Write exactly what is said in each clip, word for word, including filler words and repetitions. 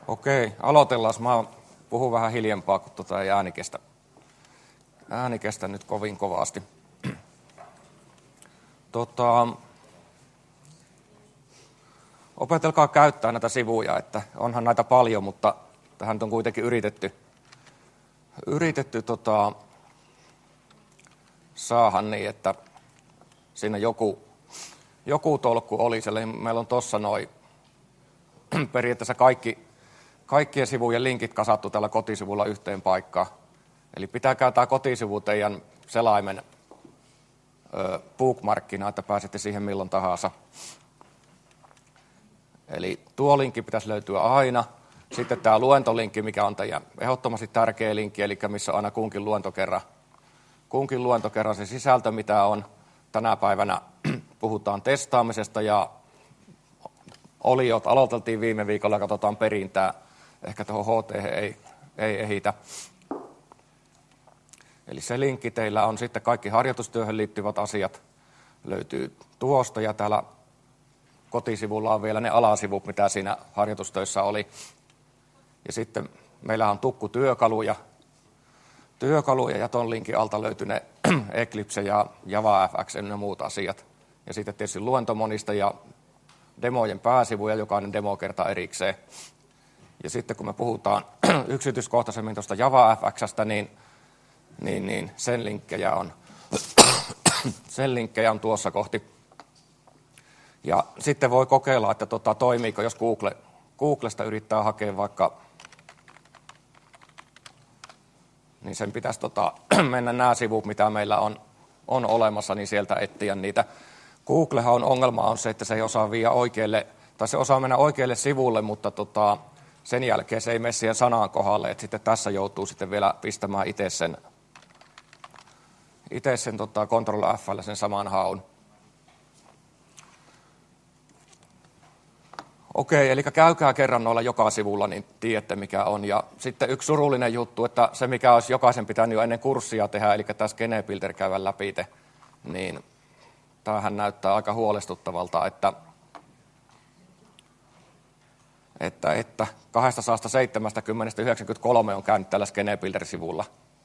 Okei, aloitellaan. Mä puhun vähän hiljempaa, kun tota ei ääni kestä, ääni kestä nyt kovin kovasti. Tota, opetelkaa käyttää näitä sivuja, että onhan näitä paljon, mutta tähän on kuitenkin yritetty, yritetty tota, saada niin, että siinä joku, joku tolkku oli. Eli meillä on tuossa noin periaatteessa kaikki, kaikkien sivujen linkit kasattu tällä kotisivulla yhteen paikkaan. Eli pitäkää tämä kotisivu teidän selaimen ö, bookmarkkina, että pääsette siihen milloin tahansa. Eli tuo linkki pitäisi löytyä aina. Sitten tämä luentolinkki, mikä on teidän ehdottomasti tärkeä linkki, eli missä on aina kunkin luentokerran, kunkin luentokerran se sisältö, mitä on. Tänä päivänä puhutaan testaamisesta ja oliot aloiteltiin viime viikolla ja katsotaan perintää. Ehkä tuohon H T ei, ei ehitä. Eli se linkki teillä on sitten kaikki harjoitustyöhön liittyvät asiat löytyy tuosta ja täällä kotisivulla on vielä ne alasivut, mitä siinä harjoitustöissä oli. Ja sitten meillä on tukkutyökaluja. Työkaluja ja ton linkin alta löytyy ne Eclipse ja JavaFX ja muut asiat. Ja sitten tietysti luentomonista ja demojen pääsivuja, jokainen demokerta erikseen. Ja sitten kun me puhutaan yksityiskohtaisemmin tuosta JavaFXstä, niin, niin, niin sen linkkejä on, sen linkkejä on tuossa kohti. Ja sitten voi kokeilla, että tota, toimiiko, jos Google, Googlesta yrittää hakea vaikka, niin sen pitäisi tota, mennä nämä sivut, mitä meillä on, on olemassa, niin sieltä etsiä niitä. Googlehan on ongelma on se, että se ei osaa viedä oikealle, tai se osaa mennä oikealle sivulle, mutta tota, sen jälkeen se ei mene siihen sanaan kohdalle, että sitten tässä joutuu sitten vielä pistämään itse sen, itse sen tota, Control F:llä sen saman haun. Okei, eli käykää kerran noilla joka sivulla, niin tiedätte mikä on. Ja sitten yksi surullinen juttu, että se mikä olisi jokaisen pitänyt jo ennen kurssia tehdä, eli tämä Skenebuilder käydä läpi, niin tämähän näyttää aika huolestuttavalta, että, että, että kaksisataaseitsemänkymmentä yhdeksänkymmentäkolme on käynyt tällä Skenebuilder-sivulla.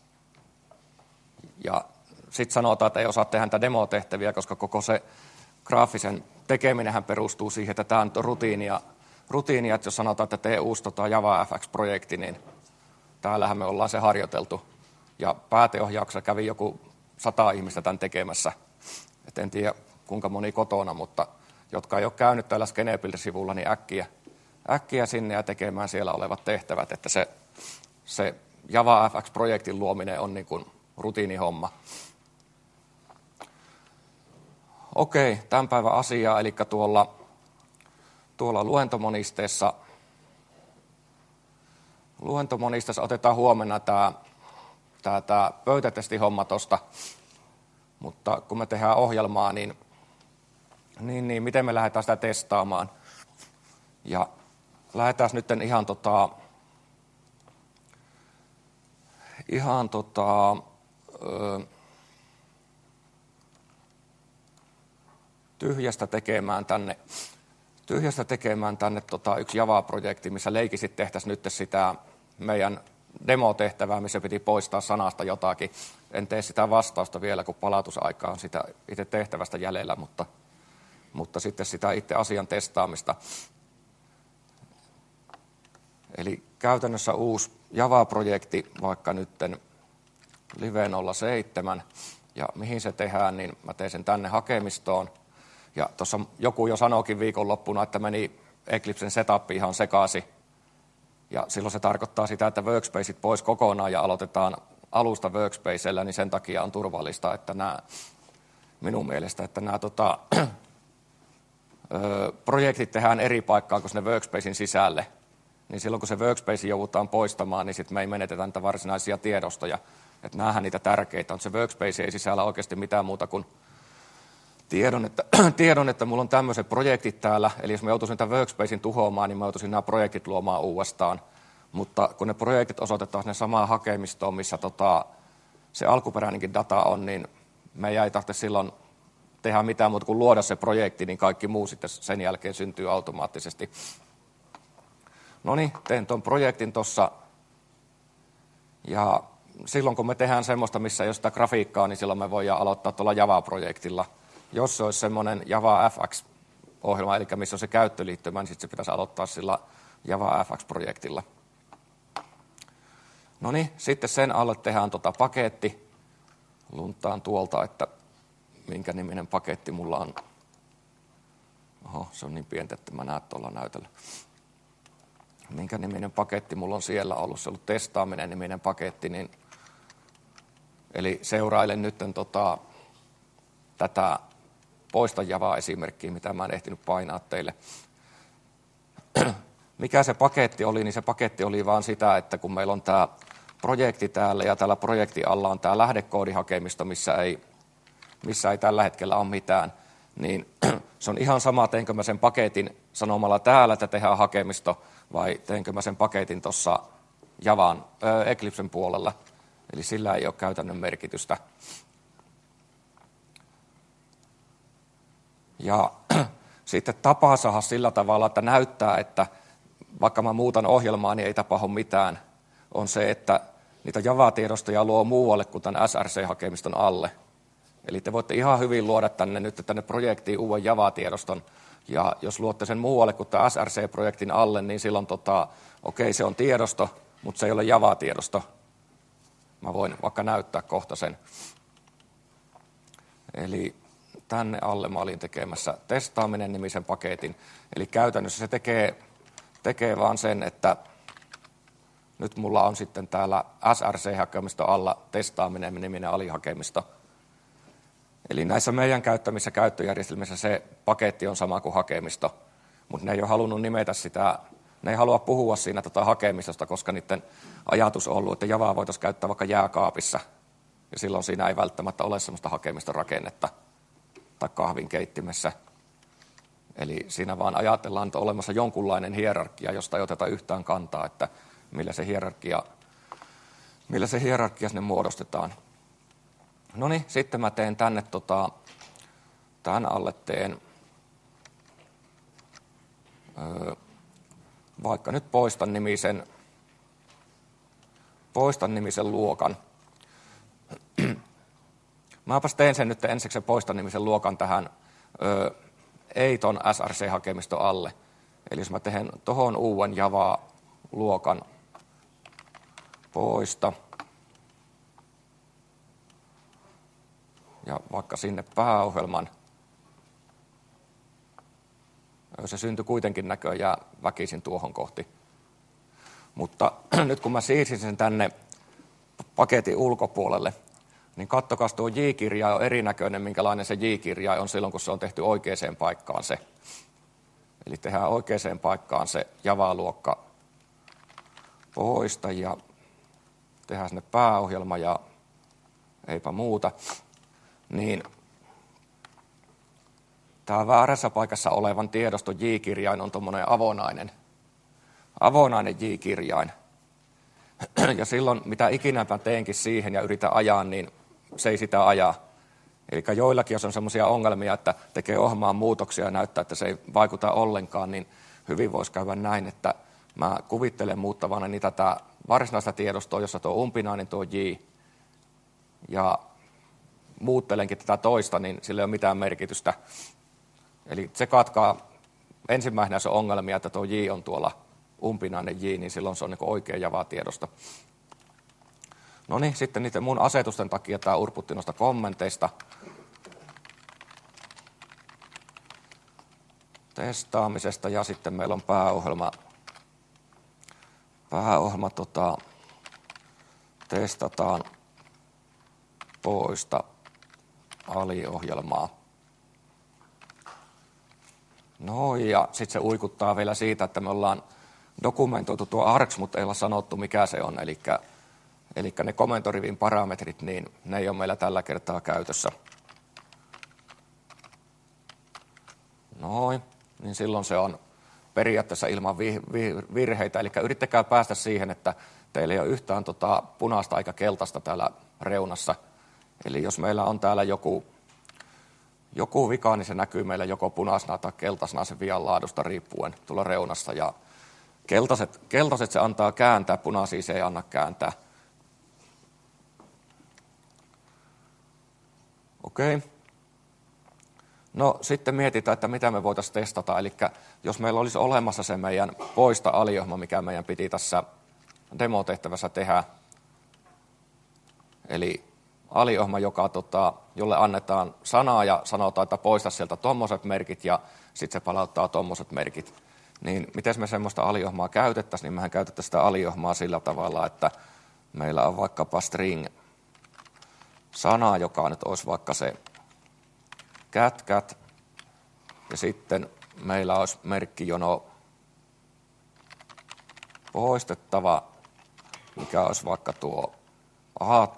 Ja sitten sanotaan, että ei osaa tehdä näitä demotehtäviä, koska koko se graafisen tekeminenhän perustuu siihen, että tämä on rutiinia, rutiinia, että jos sanotaan, että tee uusi tota JavaFX-projekti, niin täällähän me ollaan se harjoiteltu. Ja pääteohjauksessa kävi joku sata ihmistä tämän tekemässä. Et en tiedä kuinka moni kotona, mutta jotka ei ole käynyt täällä Skenebuilder-sivulla, niin äkkiä, äkkiä sinne ja tekemään siellä olevat tehtävät, että se, se JavaFX-projektin luominen on niin kuin rutiinihomma. Okei, tämän päivän asiaa, eli tuolla, tuolla luentomonisteessa, luentomonisteessa otetaan huomenna tämä, tämä, tämä pöytätestihomma tuosta, mutta kun me tehdään ohjelmaa, niin, niin, niin miten me lähdetään sitä testaamaan. Ja lähdetään nyt ihan, tota, ihan tota, ö, tyhjästä tekemään tänne, tyhjästä tekemään tänne tota, yksi Java-projekti, missä leikisit tehtäisiin nyt sitä meidän demotehtävää, missä piti poistaa sanasta jotakin. En tee sitä vastausta vielä, kun palautusaika on sitä itse tehtävästä jäljellä, mutta, mutta sitten sitä itse asian testaamista. Eli käytännössä uusi Java-projekti, vaikka nytten Live nolla seitsemän, ja mihin se tehdään, niin mä teen sen tänne hakemistoon. Ja tuossa joku jo sanoikin viikonloppuna, että meni Eclipsen setup ihan sekaisin. Ja silloin se tarkoittaa sitä, että workspaceit pois kokonaan ja aloitetaan alusta workspacella, niin sen takia on turvallista, että nämä, minun mielestä, että nämä tota, ö, projektit tehdään eri paikkaan kuin sinne workspacein sisälle. Niin silloin kun se workspace joudutaan poistamaan, niin sitten me ei menetetä niitä varsinaisia tiedostoja. Että näähän niitä tärkeitä on. Se workspace ei sisällä oikeasti mitään muuta kuin Tiedon että, tiedon, että mulla on tämmöiset projektit täällä, eli jos mä joutuisin tämän workspacein tuhoamaan, niin mä joutuisin nämä projektit luomaan uudestaan. Mutta kun ne projektit osoitetaan sinne samaan hakemistoon, missä tota, se alkuperäinenkin data on, niin me ei tarvitse silloin tehdä mitään muuta kuin luoda se projekti, niin kaikki muu sitten sen jälkeen syntyy automaattisesti. No niin, teen tuon projektin tuossa. Ja silloin kun me tehdään semmoista, missä ei ole sitä grafiikkaa, niin silloin me voidaan aloittaa tuolla Java-projektilla. Jos se olisi semmoinen Java F X-ohjelma, eli missä on se käyttöliittymä, niin sitten se pitäisi aloittaa sillä Java F X-projektilla. No niin, sitten sen alle tehdään tota paketti. Luntaan tuolta, että minkä niminen paketti mulla on. Oho, se on niin pientä, että mä näen tuolla näytöllä. Minkä niminen paketti mulla on siellä ollut. Se on ollut testaaminen niminen paketti. Niin, eli seurailen nyt tota, tätä poista Java-esimerkkiä, mitä mä en ehtinyt painaa teille. Mikä se paketti oli, niin se paketti oli vaan sitä, että kun meillä on tämä projekti täällä ja täällä projektin alla on tämä lähdekoodihakemisto, missä ei, missä ei tällä hetkellä ole mitään, niin se on ihan sama, teenkö mä sen paketin sanomalla täällä, että tehdään hakemisto, vai teenkö mä sen paketin tuossa Javan, äh, Eclipsen puolella. Eli sillä ei ole käytännön merkitystä. Ja sitten tapaa saada sillä tavalla, että näyttää, että vaikka mä muutan ohjelmaa, niin ei tapahdu mitään, on se, että niitä Java-tiedostoja luo muualle kuin tämän S R C-hakemiston alle. Eli te voitte ihan hyvin luoda tänne nyt tänne projektiin uuden Java-tiedoston, ja jos luotte sen muualle kuin tämän S R C-projektin alle, niin silloin tota, okei, okay, se on tiedosto, mutta se ei ole Java-tiedosto. Mä voin vaikka näyttää kohta sen. Eli tänne alle mä olin tekemässä testaaminen nimisen paketin. Eli käytännössä se tekee, tekee vaan sen, että nyt mulla on sitten täällä S R C-hakemisto alla testaaminen niminen alihakemisto. Eli näissä meidän käyttämissä käyttöjärjestelmissä se paketti on sama kuin hakemisto, mutta ne ei ole halunnut nimetä sitä, ne ei halua puhua siinä tota hakemistosta, koska niiden ajatus on ollut, että Javaa voitaisiin käyttää vaikka jääkaapissa, ja silloin siinä ei välttämättä ole sellaista hakemiston-rakennetta tai kahvinkeittimessä. Eli siinä vaan ajatellaan, että on olemassa jonkunlainen hierarkia, josta ei oteta yhtään kantaa, että millä se hierarkia, millä se hierarkia sinne muodostetaan. No niin, sitten mä teen tänne, tota, tämän alle teen, öö, vaikka nyt poistan nimisen, poistan nimisen luokan. Mäpäs teen sen nyt ensiksi se poistan nimisen luokan tähän öö, ei ton S R C-hakemisto alle. Eli jos mä teen tohon uuden Java-luokan poista, ja vaikka sinne pääohjelman, se syntyi kuitenkin näköjään väkisin tuohon kohti. Mutta nyt kun mä siirsin sen tänne paketin ulkopuolelle, niin kattokaa, tuo J-kirja on erinäköinen, minkälainen se J-kirja on silloin, kun se on tehty oikeaan paikkaan se. Eli tehdään oikeaan paikkaan se Java-luokka poista ja tehdään sinne pääohjelma ja eipä muuta. Niin tämä väärässä paikassa olevan tiedoston J-kirjain on tuommoinen avonainen, avonainen J-kirjain. Ja silloin, mitä ikinä mä teenkin siihen ja yritän ajaa, niin se ei sitä ajaa. Eli joillakin, jos on sellaisia ongelmia, että tekee ohjelmaan muutoksia ja näyttää, että se ei vaikuta ollenkaan, niin hyvin voisi käydä näin, että mä kuvittelen muuttavana niin tätä varsinaista tiedostoa, jossa tuo umpinainen tuo J, ja muuttelenkin tätä toista, niin sillä ei ole mitään merkitystä. Eli se katkaa ensimmäisenä se ongelmia, että tuo J on tuolla umpinainen J, niin silloin se on niin oikea Java-tiedosto. No niin, sitten niiden mun asetusten takia tämä urputti noista kommenteista. Testaamisesta ja sitten meillä on pääohjelma. Pääohjelma tota, testataan poista aliohjelmaa. No ja sitten se uikuttaa vielä siitä, että me ollaan dokumentoitu tuo args, mutta ei olla sanottu mikä se on. Eli, eli ne komentorivin parametrit, niin ne ei ole meillä tällä kertaa käytössä. Noin, niin silloin se on periaatteessa ilman virheitä. Eli yrittäkää päästä siihen, että teillä ei ole yhtään tota punaista eikä keltaista täällä reunassa. Eli jos meillä on täällä joku, joku vika, niin se näkyy meillä joko punaisena tai keltaisena sen vian laadusta riippuen tuolla reunassa. Ja Keltaiset, keltaiset se antaa kääntää, punaisia se ei anna kääntää. Okei. Okay. No sitten mietitään, että mitä me voitaisiin testata. Eli jos meillä olisi olemassa se meidän poista aliohma, mikä meidän piti tässä demotehtävässä tehdä. Eli aliohma, joka, tota, jolle annetaan sanaa ja sanotaan, että poista sieltä tommoset merkit ja sitten se palauttaa tommoset merkit. Niin miten me semmoista aliohmaa käytettäisiin, niin mehän käytettäisiin sitä aliohmaa sillä tavalla, että meillä on vaikkapa string sana, joka nyt olisi vaikka se cat cat, ja sitten meillä olisi merkkijono poistettava, mikä olisi vaikka tuo at,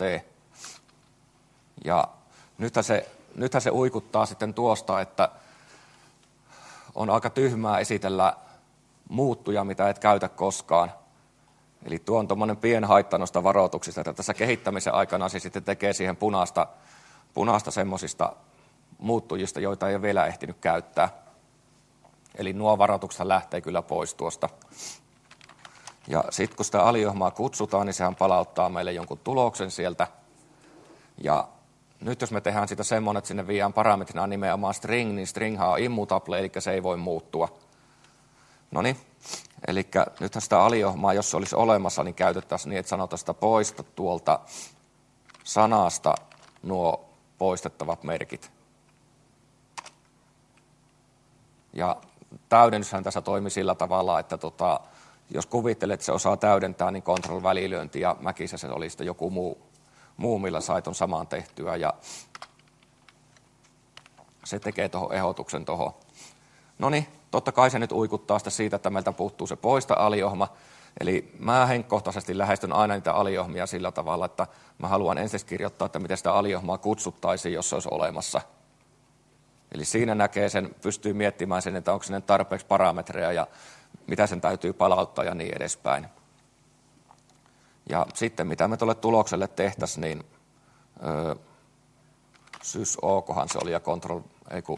ja nythän se, nythän se uikuttaa sitten tuosta, että on aika tyhmää esitellä muuttuja, mitä et käytä koskaan. Eli tuo on tuommoinen pien haitta noista varoituksista, että tässä kehittämisen aikana se sitten tekee siihen punaista, punaista semmoisista muuttujista, joita ei ole vielä ehtinyt käyttää. Eli nuo varoitukset lähtee kyllä pois tuosta. Ja sitten kun sitä aliohmaa kutsutaan, niin sehän palauttaa meille jonkun tuloksen sieltä. Ja nyt jos me tehdään sitä semmoinen, että sinne viedään parametrina nimenomaan string, niin stringhan on immutable, eli se ei voi muuttua. Noniin, eli nythän sitä aliohmaa, jos se olisi olemassa, niin käytettäisiin niin, että sanotaan sitä poista tuolta sanasta nuo poistettavat merkit. Ja täydennyshän tässä toimi sillä tavalla, että tota, jos kuvittelet, että se osaa täydentää, niin control-välilyönti ja mäkissä se oli sitten joku muu, muu millä sait on samaan tehtyä. Ja se tekee tuohon ehdotuksen tuohon. No niin, totta kai se nyt uikuttaa sitä siitä, että meiltä puuttuu se poista aliohma. Eli mä henkkohtaisesti lähestyn aina niitä aliohmia sillä tavalla, että mä haluan ensin kirjoittaa, että miten sitä aliohmaa kutsuttaisiin, jos se olisi olemassa. Eli siinä näkee sen, pystyy miettimään sen, että onko sinne tarpeeksi parametreja ja mitä sen täytyy palauttaa ja niin edespäin. Ja sitten mitä me tuolle tulokselle tehtäisiin, niin öö, sys o-kohan se oli ja control, ei kun,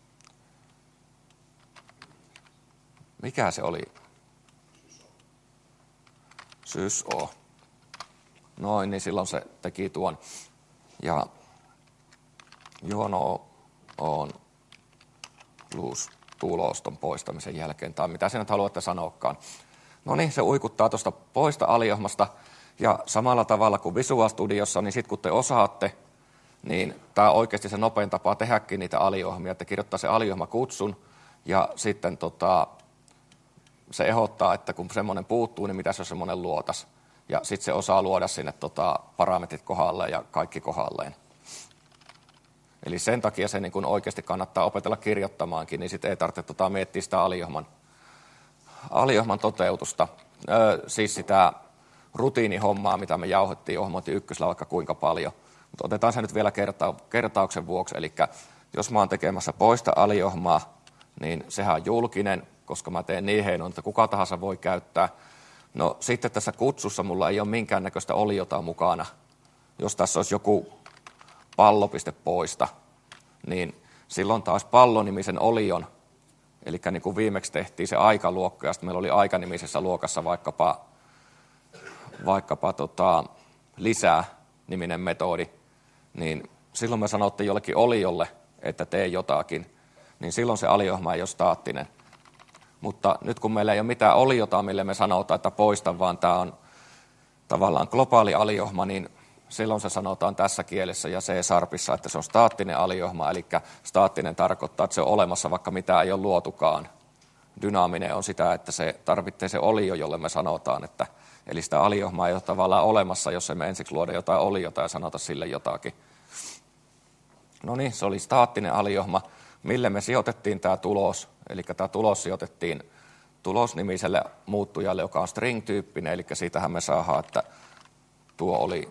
mikä se oli? Sys o. Noin, niin silloin se teki tuon. Ja jono on plus tulos ton poistamisen jälkeen, tai mitä sinä nyt haluatte sanoakaan. No niin, se uikuttaa tuosta poista aliohmasta, ja samalla tavalla kuin Visual Studiossa, niin sitten kun te osaatte, niin tämä on oikeasti se nopein tapa tehdäkin niitä aliohmia, että kirjoittaa se aliohma kutsun, ja sitten tota, se ehdottaa, että kun semmoinen puuttuu, niin mitä se on semmoinen luotas. Ja sitten se osaa luoda sinne tota, parametrit kohdalleen ja kaikki kohdalleen. Eli sen takia se niin kun oikeasti kannattaa opetella kirjoittamaankin, niin sitten ei tarvitse tota, miettiä sitä aliohman, aliohman toteutusta. Öö, siis sitä rutiinihommaa, mitä me jauhettiin ohjelmointi ykkösellä vaikka kuinka paljon. Mutta otetaan se nyt vielä kerta, kertauksen vuoksi. Eli jos mä oon tekemässä poista aliohmaa, niin sehän on julkinen, koska mä teen niin heinoin, että kuka tahansa voi käyttää. No sitten tässä kutsussa mulla ei ole minkäännäköistä oliota mukana. Jos tässä olisi joku pallopiste poista, niin silloin taas pallonimisen olion, eli niin kuin viimeksi tehtiin se aikaluokka, ja sitten meillä oli aikanimisessä luokassa vaikkapa, vaikkapa tota, lisää niminen metodi, niin silloin me sanottiin jollekin oliolle, että tee jotakin, niin silloin se aliohma ei ole staattinen. Mutta nyt kun meillä ei ole mitään oliota, mille me sanotaan, että poista, vaan tämä on tavallaan globaali aliohma, niin silloin se sanotaan tässä kielessä ja C-sharpissa, että se on staattinen aliohma, eli staattinen tarkoittaa, että se on olemassa, vaikka mitä ei ole luotukaan. Dynaaminen on sitä, että se tarvitsee se olio, jolle me sanotaan, että eli sitä aliohmaa ei ole tavallaan olemassa, jos emme ensiksi luoda jotain oliota ja sanota sille jotakin. No niin, se oli staattinen aliohma, mille me sijoitettiin tämä tulos, eli tämä tulos sijoitettiin tulosnimiselle muuttujalle, joka on string-tyyppinen, eli siitähän me saadaan, että tuo oli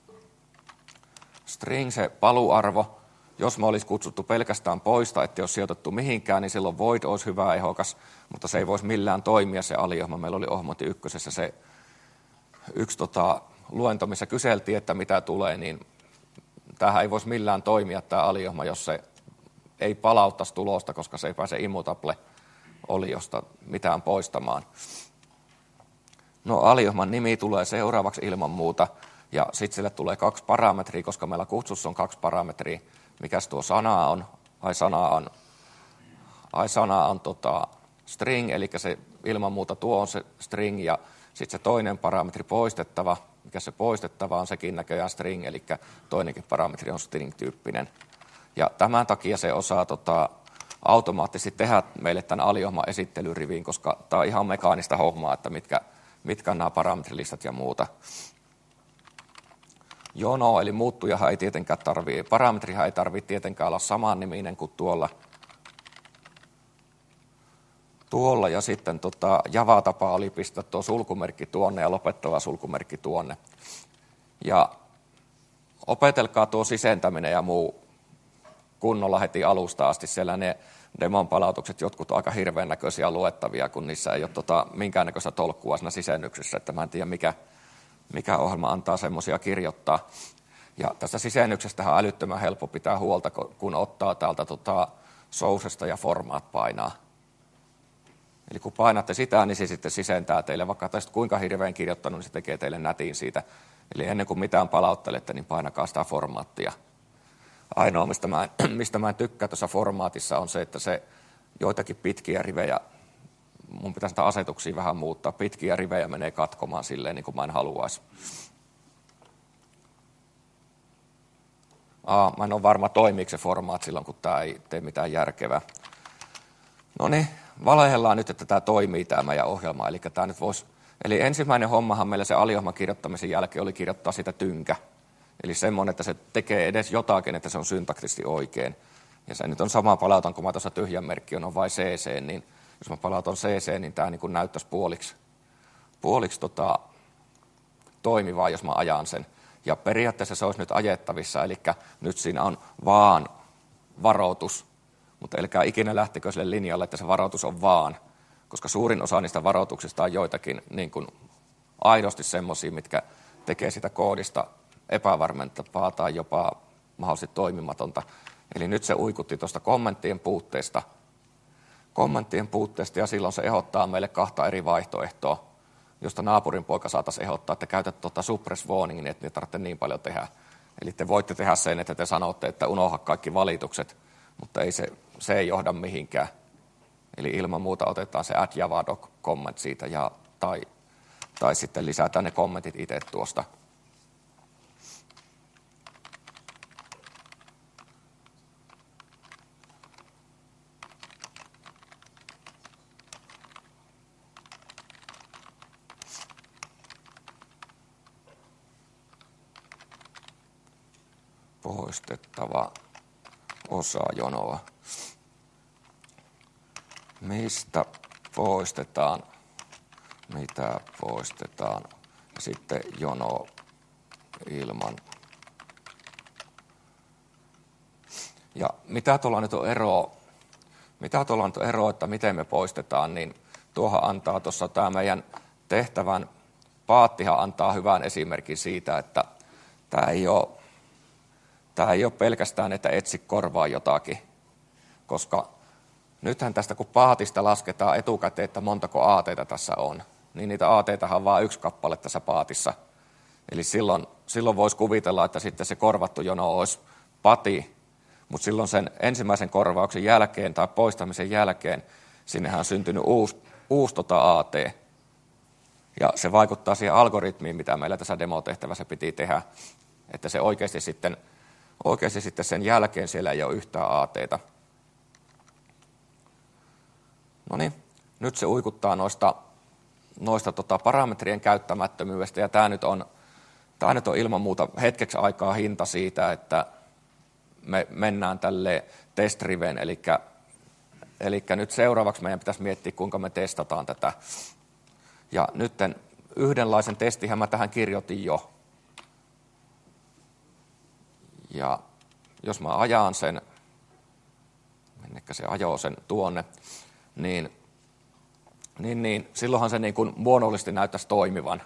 string, se paluarvo. Jos me olisi kutsuttu pelkästään poista, ettei olisi sijoitettu mihinkään, niin silloin void olisi hyvä ehokas, mutta se ei voisi millään toimia se aliohma. Meillä oli ohjelmointi ykkösessä se yksi tota, luento, missä kyseltiin, että mitä tulee, niin tämähän ei voisi millään toimia tämä aliohma, jos se ei palauttaisi tulosta, koska se ei pääse immutable oliosta mitään poistamaan. No aliohman nimi tulee seuraavaksi ilman muuta, ja sitten sille tulee kaksi parametria, koska meillä kutsussa on kaksi parametria. Mikäs tuo sana on? Ai sana on, ai sana on tota string, eli se ilman muuta tuo on se string, ja sitten se toinen parametri poistettava, mikä se poistettava on sekin näköjään string, eli toinenkin parametri on string-tyyppinen. Ja tämän takia se osaa tota, automaattisesti tehdä meille tämän aliohman esittelyriviin, koska tämä on ihan mekaanista hommaa, että mitkä, mitkä on nämä parametrilistat ja muuta. Jono, eli muuttujahan ei tietenkään tarvitse, parametrihan ei tarvitse tietenkään olla saman niminen kuin tuolla. Tuolla ja sitten tota, Java-tapa oli pistää tuo sulkumerkki tuonne ja lopettava sulkumerkki tuonne. Ja opetelkaa tuo sisentäminen ja muu kunnolla heti alusta asti. Siellä ne demon palautukset, jotkut on aika hirveän näköisiä luettavia, kun niissä ei ole tota, minkäännäköistä tolkkua siinä sisennyksessä. Että mä en tiedä, mikä, mikä ohjelma antaa semmoisia kirjoittaa. Ja tästä sisennyksestähän on älyttömän helppo pitää huolta, kun ottaa täältä tota, sourcesta ja format painaa. Eli kun painatte sitä, niin se sitten sisentää teille, vaikka tästä kuinka hirveän kirjoittanut, niin se tekee teille nätin siitä. Eli ennen kuin mitään palauttelette, niin painakaa sitä formaattia. Ainoa, mistä mä, mistä mä en tykkää tuossa formaatissa, on se, että se joitakin pitkiä rivejä, mun pitäisi sitä asetuksia vähän muuttaa, pitkiä rivejä menee katkomaan silleen, niin kuin mä en haluaisi. Aa, mä en ole varma, toimiiko se formaat silloin, kun tämä ei tee mitään järkevää. No niin, valehdellaan nyt, että tämä toimii tämä meidän ohjelma. Eli, tämä nyt voisi, eli ensimmäinen hommahan meillä se aliohman kirjoittamisen jälkeen oli kirjoittaa sitä tynkä. Eli semmoinen, että se tekee edes jotakin, että se on syntaktisesti oikein. Ja se nyt on sama palautan, kun mä tuossa tyhjän merkki on vain cc, niin jos mä palautan cc, niin tämä niin kuin näyttäisi puoliksi, puoliksi tota, toimivaa, jos mä ajan sen. Ja periaatteessa se olisi nyt ajettavissa, eli nyt siinä on vaan varoitus. Mutta älkää ikinä lähtekö sille linjalle, että se varoitus on vaan, koska suurin osa niistä varoituksista on joitakin niin kuin aidosti semmoisia, mitkä tekee sitä koodista epävarmentavaa tai jopa mahdollisesti toimimatonta. Eli nyt se uikutti tuosta kommenttien puutteesta. Kommenttien puutteesta ja silloin se ehdottaa meille kahta eri vaihtoehtoa, josta naapurin poika saataisiin ehdottaa, että käytät tuota suppress warning, niin että ei tarvitse niin paljon tehdä. Eli te voitte tehdä sen, että te sanotte, että unohda kaikki valitukset, mutta ei se, se ei johda mihinkään. Eli ilman muuta otetaan se add java doc comment siitä ja, tai, tai sitten lisätään ne kommentit itse tuosta. Poistettava osa jonoa. Mistä poistetaan, mitä poistetaan, ja sitten jono ilman. Ja mitä tuolla nyt on eroa, mitä tuolla nyt on eroa, että miten me poistetaan, niin tuohan antaa tuossa tämä meidän tehtävän paattihan antaa hyvän esimerkin siitä, että tämä ei ole Tämä ei ole pelkästään, että etsi korvaa jotakin, koska nythän tästä kun paatista lasketaan etukäteen, että montako aateita tässä on, niin niitä aateitahan on vain yksi kappale tässä paatissa. Eli silloin, silloin voisi kuvitella, että sitten se korvattu jono olisi pati, mutta silloin sen ensimmäisen korvauksen jälkeen tai poistamisen jälkeen sinnehän on syntynyt uusi, uusi tota aat. Ja se vaikuttaa siihen algoritmiin, mitä meillä tässä demotehtävässä piti tehdä, että se oikeasti sitten Oikeasti sitten sen jälkeen siellä ei ole yhtään aateita. No niin, nyt se uikuttaa noista, noista tota parametrien käyttämättömyydestä, ja tämä nyt, on, tämä nyt on ilman muuta hetkeksi aikaa hinta siitä, että me mennään tälle test-driven, eli, eli nyt seuraavaksi meidän pitäisi miettiä, kuinka me testataan tätä. Ja nyt yhdenlaisen testihän mä tähän kirjoitin jo. Ja jos mä ajan sen, minnekä se ajoo sen tuonne, niin, niin, niin silloinhan se niin kuin muodollisesti näyttäisi toimivan.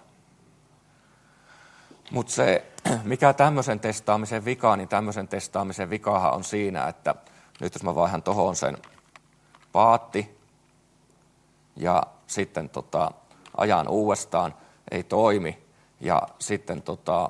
Mutta se, mikä tämmöisen testaamisen vika, niin tämmöisen testaamisen vikahan on siinä, että nyt jos mä vaihan tohon sen paatti ja sitten tota, ajan uudestaan, ei toimi. Ja sitten tota,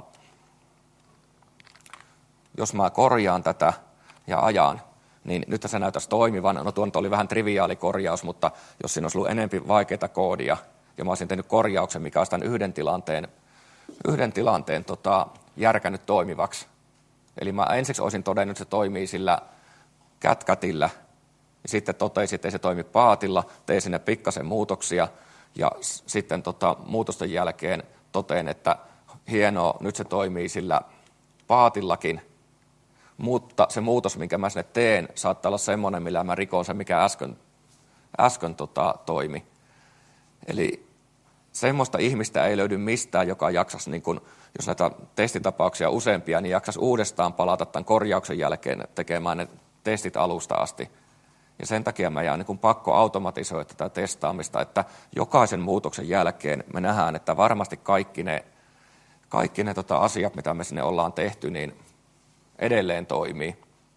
jos mä korjaan tätä ja ajan, niin nyt se näyttäisi toimivan. No tuo oli vähän triviaali korjaus, mutta jos siinä olisi ollut enemmän vaikeaa koodia, ja mä olisin tehnyt korjauksen, mikä olisi tämän yhden tilanteen, yhden tilanteen tota, järkännyt toimivaksi. Eli mä ensiksi olisin todennut, että se toimii sillä kätkätillä, ja sitten totesin, että ei se toimi paatilla, tein sinne pikkasen muutoksia, ja sitten tota, muutosten jälkeen totein, että hienoa, nyt se toimii sillä paatillakin, mutta se muutos, minkä mä sinne teen, saattaa olla semmoinen, millä mä rikon sen, mikä äsken, äsken tota, toimi. Eli semmoista ihmistä ei löydy mistään, joka jaksaisi, niin kun, jos näitä testitapauksia useampia, niin jaksaisi uudestaan palata tämän korjauksen jälkeen tekemään ne testit alusta asti. Ja sen takia me jää niin kun pakko automatisoida tätä testaamista, että jokaisen muutoksen jälkeen me nähdään, että varmasti kaikki ne, kaikki ne tota asiat, mitä me sinne ollaan tehty, niin edelleen toimii.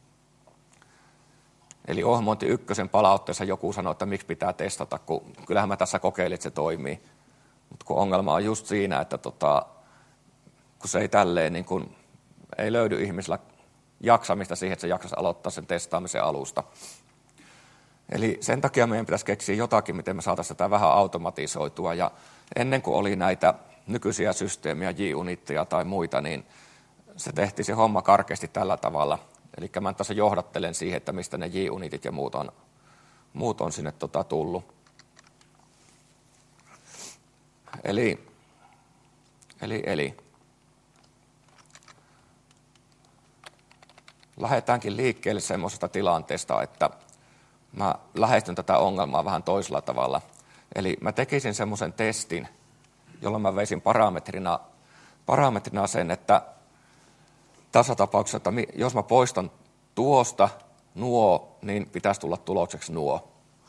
Eli ohjelmointi ykkösen palautteessa joku sanoi, että miksi pitää testata, kun kyllähän mä tässä kokeilin, että se toimii. Mutta kun ongelma on just siinä, että tota, kun se ei tälleen, niin kun, ei löydy ihmisellä jaksamista siihen, että se jaksaisi aloittaa sen testaamisen alusta. Eli sen takia meidän pitäisi keksiä jotakin, miten me saataisiin tätä vähän automatisoitua. Ja ennen kuin oli näitä nykyisiä systeemiä, J-unitteja tai muita, niin se tehtiin se homma karkeasti tällä tavalla. Eli mä tässä johdattelen siihen, että mistä ne J-unitit ja muut on, muut on sinne tota tullut. Eli, eli, eli. Lähdetäänkin liikkeelle semmoisesta tilanteesta, että mä lähestyn tätä ongelmaa vähän toisella tavalla. Eli mä tekisin semmoisen testin, jolloin mä veisin parametrina, parametrina sen, että tässä tapauksessa, että jos mä poistan tuosta nuo, niin pitäisi tulla tulokseksi nuo.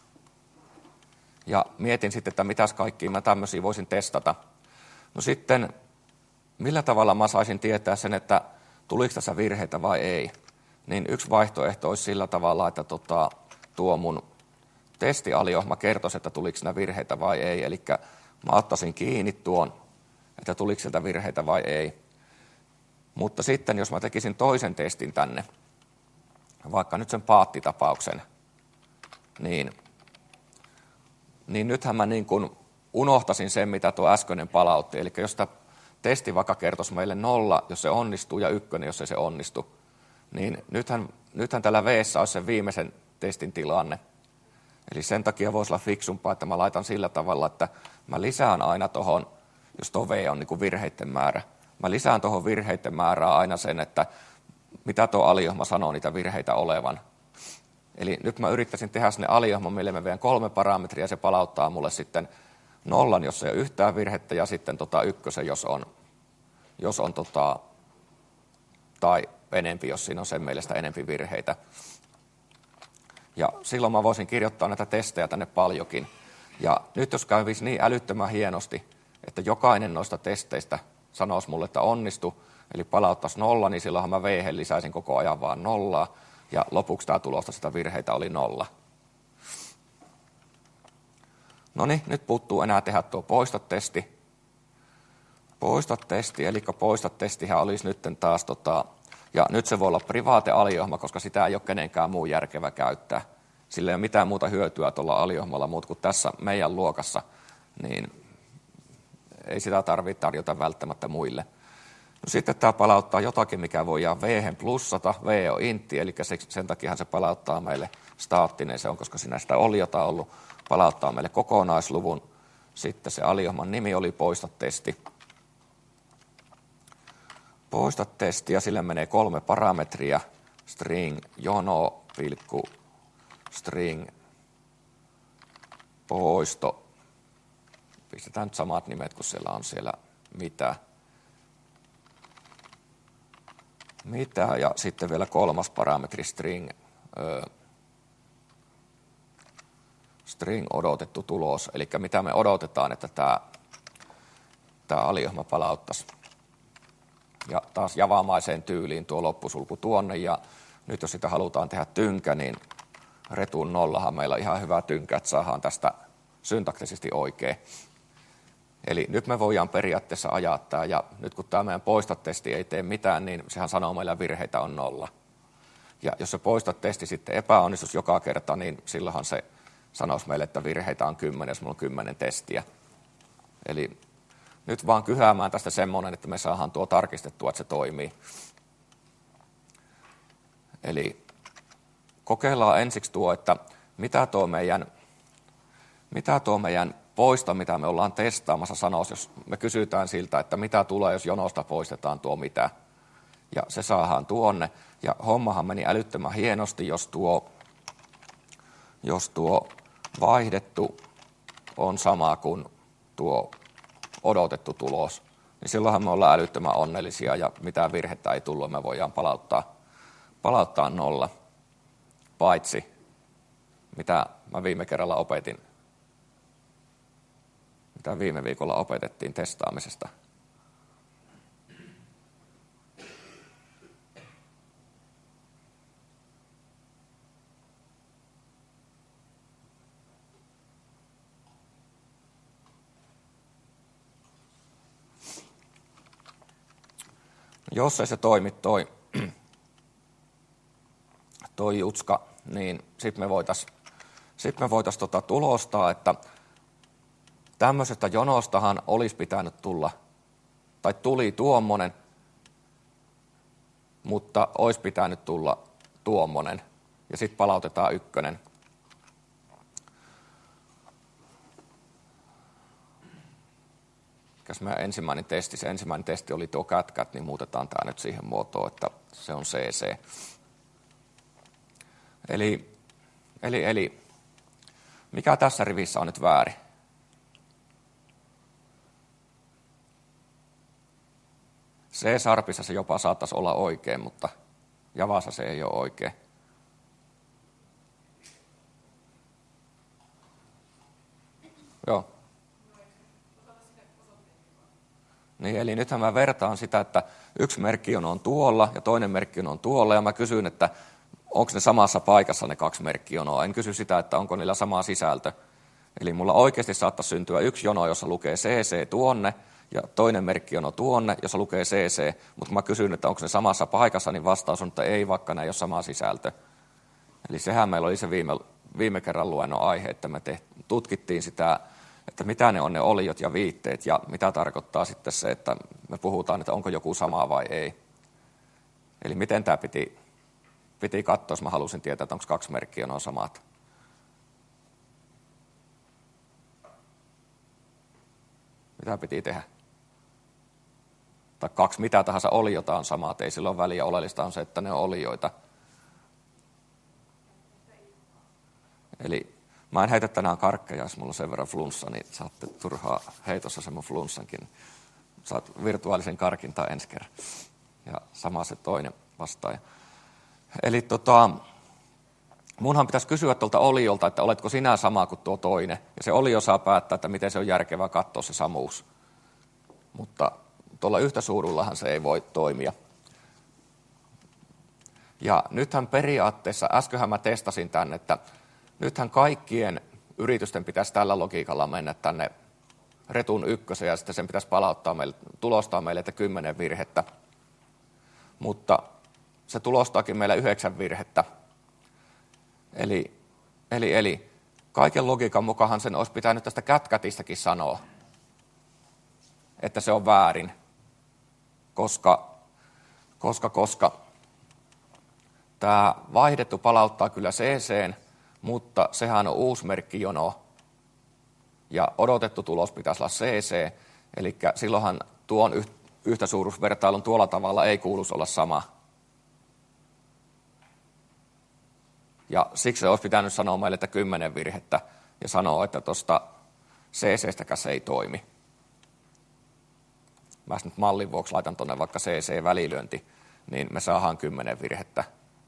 Ja mietin sitten, että mitäs kaikkia mä tämmöisiä voisin testata. No sitten, millä tavalla mä saisin tietää sen, että tuliko tässä virheitä vai ei. Niin yksi vaihtoehto olisi sillä tavalla, että tota, tuo mun testialiohjelma kertoisi, että tuliko siinä virheitä vai ei. Eli mä ottaisin kiinni tuon, että tuliko sieltä virheitä vai ei. Mutta sitten, jos mä tekisin toisen testin tänne, vaikka nyt sen paattitapauksen, niin, niin nythän mä niin kuin unohtaisin sen, mitä tuo äskeinen palautti. Eli jos tämä testi vaikka kertoisi meille nolla, jos se onnistuu, ja ykkönen, jos ei se onnistu, niin nythän, nythän tällä V-ssä olisi sen viimeisen testin tilanne. Eli sen takia voisi olla fiksumpaa, että mä laitan sillä tavalla, että mä lisään aina tuohon, jos tuo V on niin kuin virheiden määrä, mä lisään tuohon virheiden määrää aina sen, että mitä tuo aliohjelma sanoo niitä virheitä olevan. Eli nyt mä yrittäisin tehdä sinne aliohjelman, millä mä vien kolme parametria, ja se palauttaa mulle sitten nollan, jos ei ole yhtään virhettä, ja sitten tota ykkösen, jos on, jos on tota, tai enempi, jos siinä on sen mielestä enempi virheitä. Ja silloin mä voisin kirjoittaa näitä testejä tänne paljonkin. Ja nyt jos kävisi niin älyttömän hienosti, että jokainen noista testeistä sanoisi mulle, että onnistu, eli palauttaisi nolla, niin silloinhan mä V-hen lisäisin koko ajan vaan nollaa, ja lopuksi tämä tulosta sitä virheitä oli nolla. No niin, nyt puuttuu enää tehdä tuo poistot-testi. Poistot-testi, eli poistot-testihän olisi nyt taas, tota, ja nyt se voi olla privaate aliohjelma, koska sitä ei ole kenenkään muu järkevä käyttää. Sillä ei ole mitään muuta hyötyä tuolla aliohjelmalla muuta kuin tässä meidän luokassa, niin ei sitä tarvitse tarjota välttämättä muille. No sitten tämä palauttaa jotakin, mikä voidaan V-hen plussata. V on intti, eli sen takia se palauttaa meille staattinen, se on, koska siinä sitä oli jotain ollut, palauttaa meille kokonaisluvun. Sitten se aliohjelman nimi oli poista-testi. Poista-testi, ja sille menee kolme parametria, string, jono, pilkku, string, poisto. Pistetään nyt samat nimet, kun siellä on siellä mitä. Mitä, ja sitten vielä kolmas parametri, string, ö, string odotettu tulos, eli mitä me odotetaan, että tämä, tämä aliohjelma palauttaisi. Ja taas javamaiseen tyyliin tuo loppusulku tuonne, ja nyt jos sitä halutaan tehdä tynkä, niin retun nollahan meillä on ihan hyvä tynkä, että saadaan tästä syntaktisesti oikein. Eli nyt me voidaan periaatteessa ajaa tämä, ja nyt kun tämä meidän poistat-testi ei tee mitään, niin sehän sanoo meillä virheitä on nolla. Ja jos se poistat-testi sitten epäonnistus joka kerta, niin silloinhan se sanoisi meille, että virheitä on kymmenen, jos meillä on kymmenen testiä. Eli nyt vaan kyhäämään tästä semmoinen, että me saadaan tuo tarkistettua, että se toimii. Eli kokeillaan ensiksi tuo, että mitä tuo meidän, mitä tuo meidän poista, mitä me ollaan testaamassa, sanoisi, jos me kysytään siltä, että mitä tulee, jos jonosta poistetaan tuo mitä. Ja se saadaan tuonne. Ja hommahan meni älyttömän hienosti, jos tuo, jos tuo vaihdettu on sama kuin tuo odotettu tulos. Niin silloinhan me ollaan älyttömän onnellisia ja mitään virhettä ei tullut, me voidaan palauttaa, palauttaa nolla. Paitsi, mitä mä viime kerralla opetin, mitä viime viikolla opetettiin testaamisesta. Jos ei se toimi toi, toi jutska, niin sitten me voitaisiin sit me voitais tota tulostaa, että tämmöisestä jonostahan olisi pitänyt tulla, tai tuli tuommoinen, mutta olisi pitänyt tulla tuommoinen, ja sitten palautetaan ykkönen. Mikäs meidän ensimmäinen testi, se ensimmäinen testi oli tuo kätkät, niin muutetaan tämä nyt siihen muotoon, että se on C C. Eli, eli, eli mikä tässä rivissä on nyt väärin? C-sarpissa se jopa saattaisi olla oikein, mutta Javassa se ei ole oikein. Joo. Niin, eli nythän mä vertaan sitä, että yksi merkki on tuolla ja toinen merkki on tuolla, ja mä kysyn, että onko ne samassa paikassa ne kaksi merkkionoa. En kysy sitä, että onko niillä sama sisältö. Eli mulla oikeasti saattaa syntyä yksi jono, jossa lukee C C tuonne, ja toinen merkkiono tuonne, jossa lukee C C. Mutta kun mä kysyn, että onko ne samassa paikassa, niin vastaus on, että ei, vaikka ne ei ole sama sisältö. Eli sehän meillä oli se viime, viime kerran luennon aihe, että me teht, tutkittiin sitä, että mitä ne on ne oliot ja viitteet, ja mitä tarkoittaa sitten se, että me puhutaan, että onko joku sama vai ei. Eli miten tämä piti, piti katsoa, jos mä halusin tietää, että onko kaksi merkkiä on samat. Mitä piti tehdä? Tai kaksi mitä tahansa oliota on samat, ei sillä ole väliä, oleellista on se, että ne on olioita. Eli mä en heitä tänään karkkeja, jos mulla on sen verran flunssa, niin saatte turhaa heitossa sen mun flunssankin. Saat virtuaalisen karkin tai ensi kerran. Ja sama se toinen vastaaja. Eli tota, munhan pitäisi kysyä tuolta oliolta, että oletko sinä sama kuin tuo toinen. Ja se olio saa päättää, että miten se on järkevää katsoa se samuus. Mutta tuolla yhtä suurullahan se ei voi toimia. Ja nythän periaatteessa, äskenhän mä testasin tänne, että nythän kaikkien yritysten pitäisi tällä logiikalla mennä tänne retun ykkösen ja sitten sen pitäisi palauttaa meille, tulostaa meille, että kymmenen virhettä. Mutta se tulostaakin meille yhdeksän virhettä. Eli, eli, eli kaiken logiikan mukaan sen olisi pitänyt tästä kätkätistäkin sanoa, että se on väärin, koska, koska, koska tämä vaihdettu palauttaa kyllä C C:n, mutta sehän on uusi merkkijono ja odotettu tulos pitäisi olla C C, eli silloinhan tuon yhtäsuuruusvertailun tuolla tavalla ei kuuluisi olla sama. Ja siksi se olisi pitänyt sanoa meille, että kymmenen virhettä ja sanoa, että tuosta C C:stäkään se ei toimi. Mä nyt mallin vuoksi laitan tuonne vaikka C C-välilyönti, niin me saadaan kymmenen virhettä.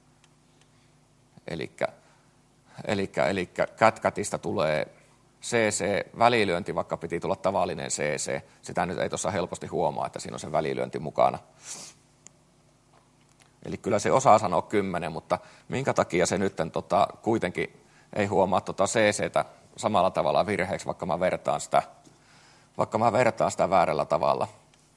Elikkä Eli, eli kätkätistä tulee C C-välilyönti, vaikka piti tulla tavallinen C C. Sitä nyt ei tuossa helposti huomaa, että siinä on se välilyönti mukana. Eli kyllä se osaa sanoa kymmenen, mutta minkä takia se nyt tota, kuitenkin ei huomaa tota C C:tä samalla tavalla virheeksi, vaikka mä vertaan sitä, vaikka mä vertaan sitä väärällä tavalla.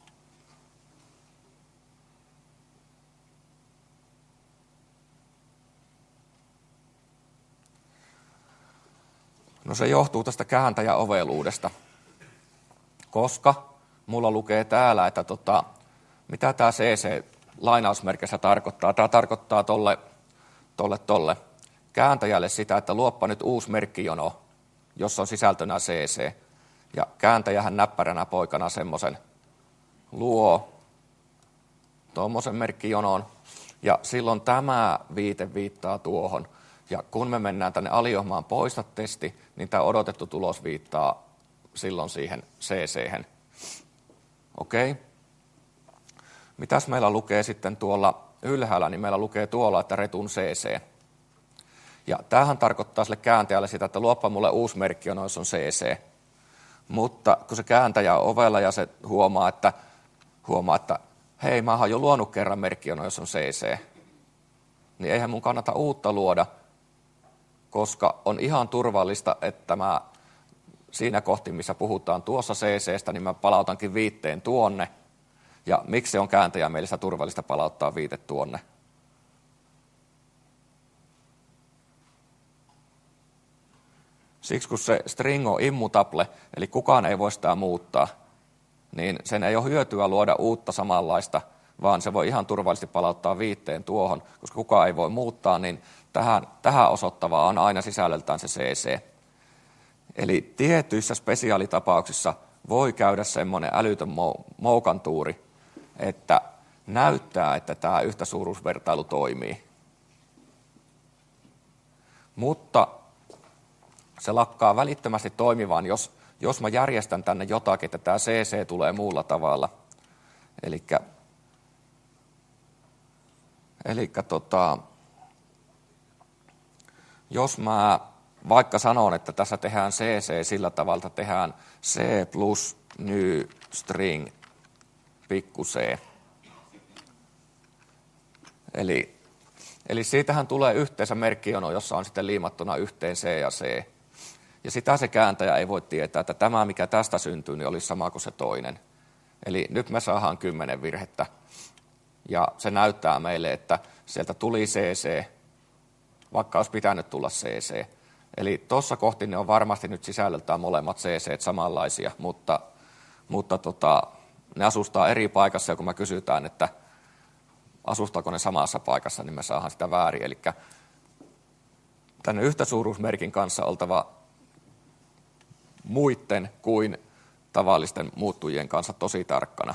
No se johtuu tästä kääntäjäoveluudesta, koska mulla lukee täällä, että tota, mitä tämä C C lainausmerkissä tarkoittaa. Tämä tarkoittaa tolle, tolle, tolle kääntäjälle sitä, että luoppa nyt uusi merkkijono, jossa on sisältönä C C. Ja kääntäjähän näppäränä poikana semmoisen luo tuommoisen merkkijonon. Ja silloin tämä viite viittaa tuohon. Ja kun me mennään tänne aliohmaan poista testi, niin tämä odotettu tulos viittaa silloin siihen C C:hen. Okei. Mitäs meillä lukee sitten tuolla ylhäällä, niin meillä lukee tuolla, että retun C C. Ja tämähän tarkoittaa sille kääntäjälle sitä, että luoppa mulle uusi merkki, jos on C C. Mutta kun se kääntäjä on ovella ja se huomaa, että, huomaa, että hei, mä oon jo luonut kerran merkki, jos on C C, niin eihän mun kannata uutta luoda, koska on ihan turvallista, että mä siinä kohti, missä puhutaan tuossa C C:stä, niin mä palautankin viitteen tuonne. Ja miksi se on kääntäjän mielestä turvallista palauttaa viite tuonne? Siksi kun se string on immutable, eli kukaan ei voi sitä muuttaa, niin sen ei ole hyötyä luoda uutta samanlaista, vaan se voi ihan turvallisesti palauttaa viitteen tuohon, koska kukaan ei voi muuttaa, niin tähän, tähän osoittavaa on aina sisällöltään se C C. Eli tietyissä spesiaalitapauksissa voi käydä semmoinen älytön moukantuuri, että näyttää, että tämä yhtäsuuruusvertailu toimii. Mutta se lakkaa välittömästi toimimaan, jos, jos mä järjestän tänne jotakin, että tämä C C tulee muulla tavalla. Elikkä, elikkä tota, jos mä vaikka sanon, että tässä tehdään C C sillä tavalla, että tehdään C plus new string pikku c. Eli, eli siitähän tulee yhteensä merkkijono, jossa on sitten liimattuna yhteen C ja C. Ja sitä se kääntäjä ei voi tietää, että tämä, mikä tästä syntyy, niin olisi sama kuin se toinen. Eli nyt me saadaan kymmenen virhettä. Ja se näyttää meille, että sieltä tuli C C, vaikka olisi pitänyt tulla C C. Eli tuossa kohti ne on varmasti nyt sisällöltään molemmat C C samanlaisia, mutta, mutta tota, ne asustaa eri paikassa, ja kun me kysytään, että asustaako ne samassa paikassa, niin me saadaan sitä väärin. Eli tänne yhtäsuuruusmerkin kanssa oltava muitten kuin tavallisten muuttujien kanssa tosi tarkkana.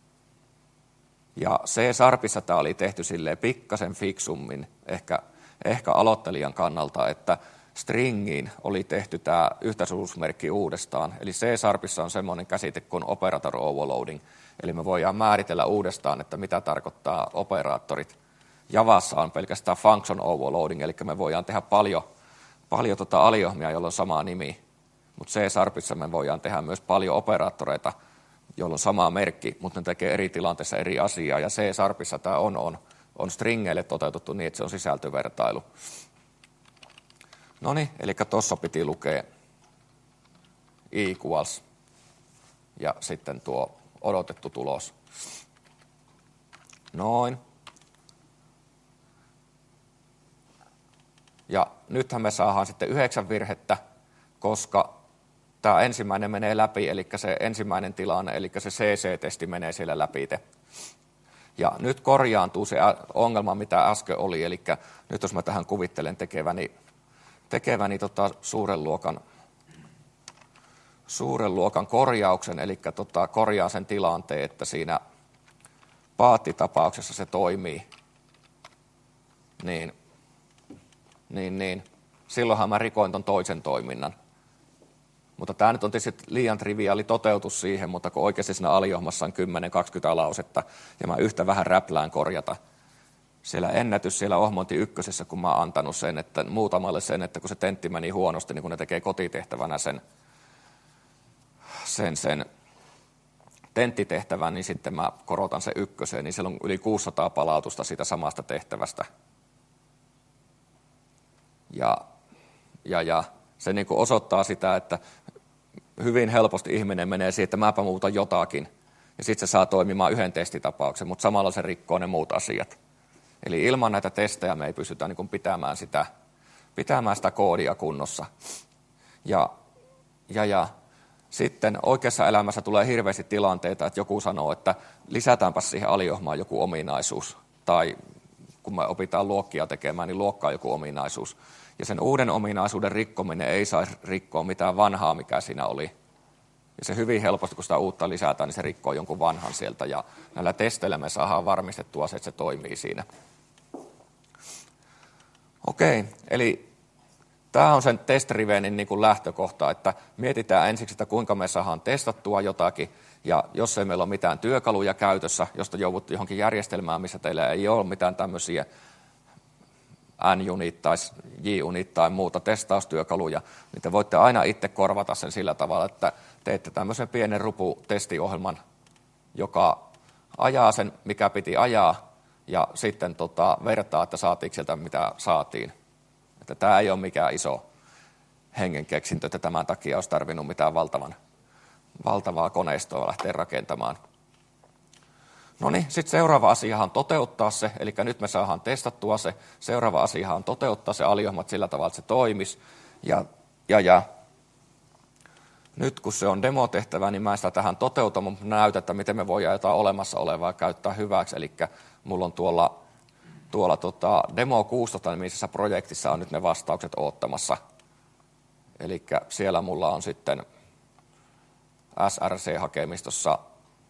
Ja C-sharpissa tämä oli tehty silleen pikkasen fiksummin, ehkä, ehkä aloittelijan kannalta, että stringiin oli tehty tämä yhtäsuuruusmerkki uudestaan. Eli C-sharpissa on semmoinen käsite kuin operator overloading. Eli me voidaan määritellä uudestaan, että mitä tarkoittaa operaattorit. Javassa on pelkästään function overloading, eli me voidaan tehdä paljon, paljon tota aliohmia, jolla on sama nimi. Mutta C-sharpissa me voidaan tehdä myös paljon operaattoreita, jolla on sama merkki, mutta ne tekee eri tilanteissa eri asiaa. Ja C-sharpissa tämä on, on, on stringeille toteutettu niin, että se on sisältövertailu. No niin, eli tuossa piti lukea equals ja sitten tuo odotettu tulos. Noin. Ja nythän me saadaan sitten yhdeksän virhettä, koska tämä ensimmäinen menee läpi, eli se ensimmäinen tilanne, eli se C C-testi menee siellä läpi. Ja nyt korjaantuu se ongelma, mitä äsken oli, eli nyt jos mä tähän kuvittelen tekeväni, tekeväni tota suuren, luokan, suuren luokan korjauksen, eli tota korjaan sen tilanteen, että siinä paattitapauksessa se toimii, niin, niin, niin silloinhan mä rikoin ton toisen toiminnan. Mutta tämä nyt on tietysti liian triviaali toteutus siihen, mutta kun oikeasti siinä aliohmassa on kymmenen kaksikymmentä lausetta, ja mä yhtä vähän räplään korjata. Siellä ennätys siellä ohmointi ykkösessä, kun mä oon antanut sen, että muutamalle sen, että kun se tentti meni huonosti, niin kun ne tekee kotitehtävänä sen, sen, sen tenttitehtävän, niin sitten mä korotan sen ykköseen, niin siellä on yli kuusisataa palautusta siitä samasta tehtävästä. Ja, ja, ja se niin kuin osoittaa sitä, että hyvin helposti ihminen menee siihen, että mäpä muuta jotakin. Ja sitten se saa toimimaan yhden testitapauksen, mutta samalla se rikkoo ne muut asiat. Eli ilman näitä testejä me ei pystytä niin kuin pitämään, sitä, pitämään sitä koodia kunnossa. Ja, ja, ja sitten oikeassa elämässä tulee hirveästi tilanteita, että joku sanoo, että lisätäänpä siihen aliohmaan joku ominaisuus. Tai kun me opitaan luokkia tekemään, niin luokkaa joku ominaisuus. Ja sen uuden ominaisuuden rikkominen ei saisi rikkoa mitään vanhaa, mikä siinä oli. Ja se hyvin helposti, kun sitä uutta lisätään, niin se rikkoo jonkun vanhan sieltä. Ja näillä testeillä me saadaan varmistettua se, että se toimii siinä. Okei, eli tämä on sen test-drivenin niin kuin lähtökohta, että mietitään ensiksi, että kuinka me saadaan testattua jotakin. Ja jos ei meillä ole mitään työkaluja käytössä, josta joudut johonkin järjestelmään, missä teillä ei ole mitään tämmöisiä N-unit tai J-unit tai muuta testaustyökaluja, niin te voitte aina itse korvata sen sillä tavalla, että teette tämmöisen pienen rupu-testiohjelman, joka ajaa sen, mikä piti ajaa, ja sitten tota, vertaa, että saatiinko sieltä, mitä saatiin. Että tämä ei ole mikään iso hengenkeksintö, että tämän takia olisi tarvinnut mitään valtavan, valtavaa koneistoa lähteä rakentamaan. No niin, sitten seuraava asiahan on toteuttaa se, eli nyt me saadaan testattua se. Seuraava asiahan on toteuttaa se aliohjelmat sillä tavalla, että se toimisi. Ja, ja, ja nyt kun se on demotehtävä, niin mä en sitä tähän toteuta, mutta näytän, että miten me voidaan jotain olemassa olevaa käyttää hyväksi. Eli mulla on tuolla, tuolla tota Demo kuusitoista nimisessä projektissa on nyt ne vastaukset oottamassa. Eli siellä mulla on sitten S R C-hakemistossa,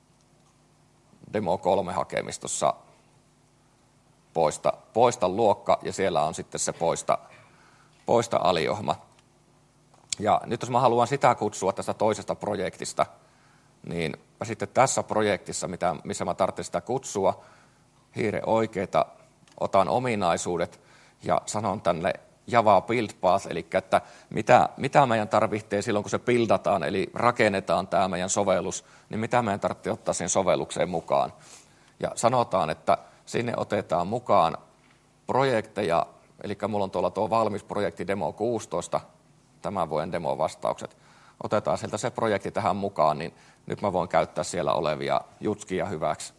Demo kolme hakemistossa poista, poista luokka, ja siellä on sitten se poista, poista aliohjelma. Ja nyt jos mä haluan sitä kutsua tästä toisesta projektista, niin sitten tässä projektissa, mitä, missä mä tarvitsen sitä kutsua, hiire oikeita, otan ominaisuudet ja sanon tänne Java build path, eli että mitä, mitä meidän tarvitsee silloin, kun se buildataan, eli rakennetaan tämä meidän sovellus, niin mitä meidän tarvitsee ottaa siihen sovellukseen mukaan. Ja sanotaan, että sinne otetaan mukaan projekteja, eli mulla on tuolla tuo valmis projekti Demo kuusitoista, tämän vuoden demo-vastaukset. Otetaan sieltä se projekti tähän mukaan, niin nyt mä voin käyttää siellä olevia jutskia hyväksi.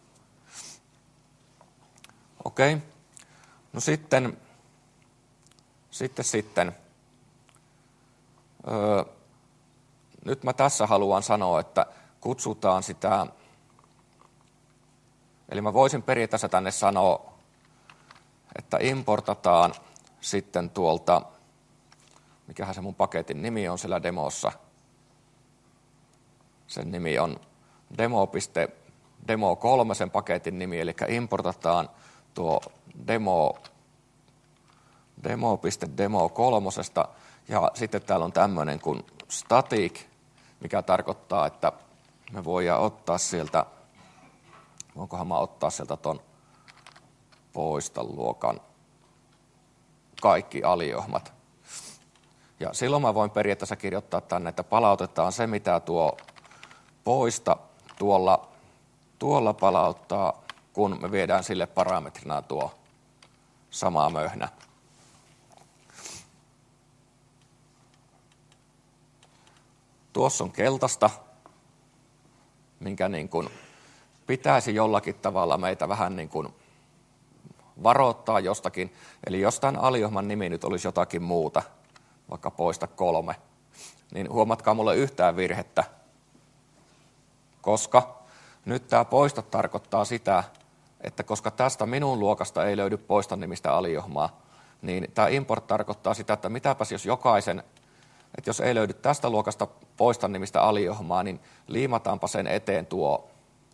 Okei. Okay. No sitten, sitten, sitten. Öö, nyt mä tässä haluan sanoa, että kutsutaan sitä, eli mä voisin periaatteessa tänne sanoa, että importataan sitten tuolta, mikähän se mun paketin nimi on siellä demossa. Sen nimi on demo kolme, sen paketin nimi, eli importataan tuo demo, demo.demo kolmosesta, ja sitten täällä on tämmöinen kuin static, mikä tarkoittaa, että me voidaan ottaa sieltä, voinkohan mä ottaa sieltä ton poista luokan kaikki aliohmat. Ja silloin mä voin periaatteessa kirjoittaa tänne, että palautetaan se, mitä tuo poista tuolla, tuolla palauttaa, kun me viedään sille parametrina tuo sama möhnä. Tuossa on keltaista, minkä niin kuin pitäisi jollakin tavalla meitä vähän niin kuin varoittaa jostakin. Eli jos tämän aliohjelman nimi nyt olisi jotakin muuta, vaikka poista kolme, niin huomatkaa mulle yhtään virhettä, koska nyt tämä poista tarkoittaa sitä, että koska tästä minun luokasta ei löydy poista nimistä aliohjelmaa, niin tämä import tarkoittaa sitä, että mitäpäs jos jokaisen, että jos ei löydy tästä luokasta poista nimistä aliohjelmaa, niin liimataanpa sen eteen tuo,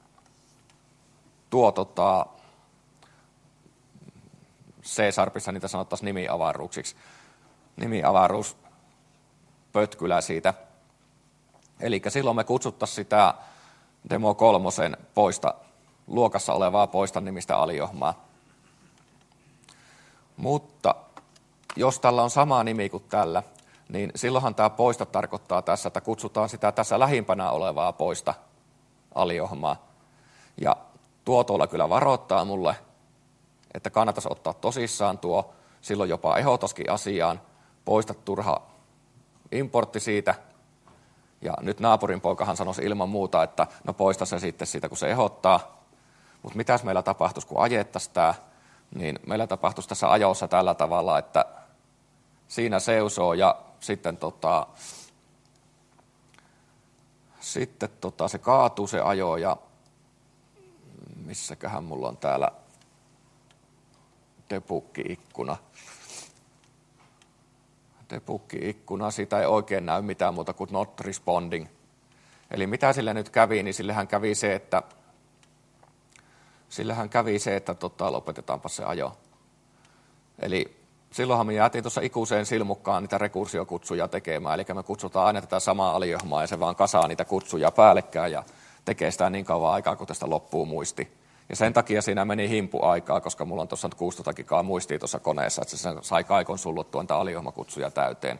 tuo tota, C-sharpissa niitä sanottaisiin nimiavaruuksiksi, nimiavaruus pötkylä siitä. Eli silloin me kutsuttaisiin sitä Demo kolmosen poista, luokassa olevaa poista nimistä aliohjelmaa. Mutta jos tällä on sama nimi kuin tällä, niin silloinhan tämä poista tarkoittaa tässä, että kutsutaan sitä tässä lähimpänä olevaa poista aliohjelmaa. Ja tuo tuolla kyllä varoittaa mulle, että kannattaisi ottaa tosissaan tuo, silloin jopa ehdotaskin asiaan, poista turha importti siitä. Ja nyt naapurin poikahan sanoisi ilman muuta, että no poista se sitten siitä, kun se ehdottaa. Mutta mitäs meillä tapahtuisi, kun ajettaisiin tämä? Niin meillä tapahtuisi tässä ajossa tällä tavalla, että siinä seisoo ja sitten, tota, sitten tota, se kaatuu se ajo ja missäköhän mulla on täällä debuggi-ikkuna. Debuggi-ikkuna, siitä ei oikein näy mitään muuta kuin not responding. Eli mitä sille nyt kävi, niin sillehän kävi se, että sillähän kävi se, että tota, lopetetaanpa se ajo. Eli silloinhan me jäätiin tuossa ikuiseen silmukkaan niitä rekursiokutsuja tekemään, eli me kutsutaan aina tätä samaa aliohjelmaa ja se vaan kasaa niitä kutsuja päällekkäin ja tekee sitä niin kauan aikaa, kun tästä loppuu muisti. Ja sen takia siinä meni himpu aikaa, koska mulla on tuossa nyt kuusitoista gigaa muistia tuossa koneessa, että se sai kaikon sulluttua niitä aliohjelmakutsuja täyteen.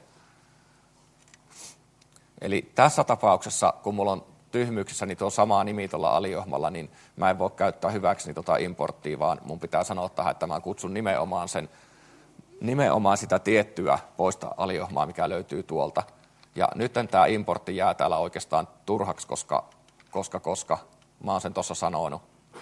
Eli tässä tapauksessa, kun mulla on tyhmyyksissä niin tuo sama nimi tuolla aliohjelmalla, niin mä en voi käyttää hyväkseni tuota importtia, vaan mun pitää sanoa tähän, että mä kutsun nimenomaan, sen, nimenomaan sitä tiettyä poista aliohjelmaa, mikä löytyy tuolta. Ja nyt tämä importti jää täällä oikeastaan turhaksi, koska, koska, koska mä oon sen tuossa sanonut.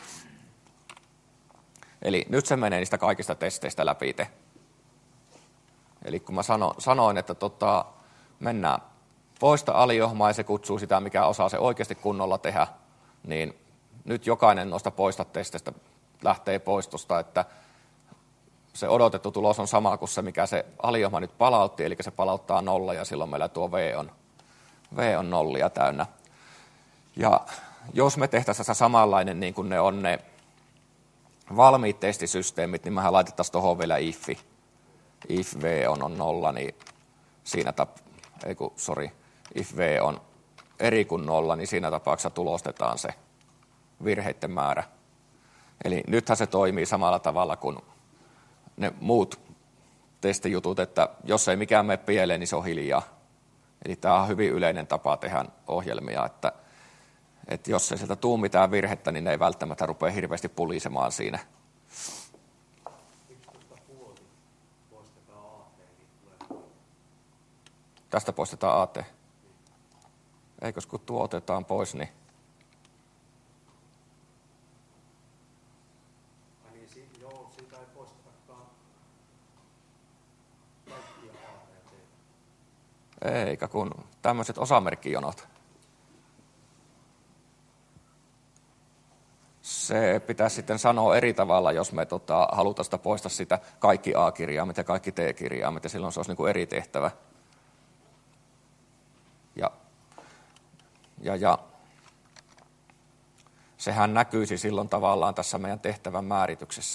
Eli nyt se menee niistä kaikista testeistä läpi. Eli kun mä sano, sanoin, että tota, mennään poista aliohjelmaa ja se kutsuu sitä, mikä osaa se oikeasti kunnolla tehdä, niin nyt jokainen noista poista testeistä lähtee poistosta, että se odotettu tulos on sama kuin se, mikä se aliohjelma nyt palautti, eli se palauttaa nolla ja silloin meillä tuo V on, v on nollia täynnä. Ja jos me tehtäisiin tässä samanlainen niin kuin ne on ne valmiit testisysteemit, niin mehän laitettaisiin tuohon vielä ifi. If V on, on nolla, niin siinä tap... Ei kun, sorry. If V on eri kuin nolla, niin siinä tapauksessa tulostetaan se virheiden määrä. Eli nythän se toimii samalla tavalla kuin ne muut testijutut, että jos ei mikään mene pieleen, niin se on hiljaa. Eli tämä on hyvin yleinen tapa tehdä ohjelmia, että, että jos ei sieltä tule mitään virhettä, niin ne ei välttämättä rupea hirveästi pulisemaan siinä. Tästä poistetaan A T. Eikös kun tuo otetaan pois, niin... Niin, joo, siitä ei poistetakaan kaikkia A T. Eikä kun tämmöiset osamerkkijonot. Se pitäisi sitten sanoa eri tavalla, jos me tota, halutaan sitä poistaa sitä kaikki A-kirjaimet ja kaikki T-kirjaimet, ja silloin se olisi niin kuin eri tehtävä. Ja, ja, ja sehän näkyisi silloin tavallaan tässä meidän tehtävän määrityksessä.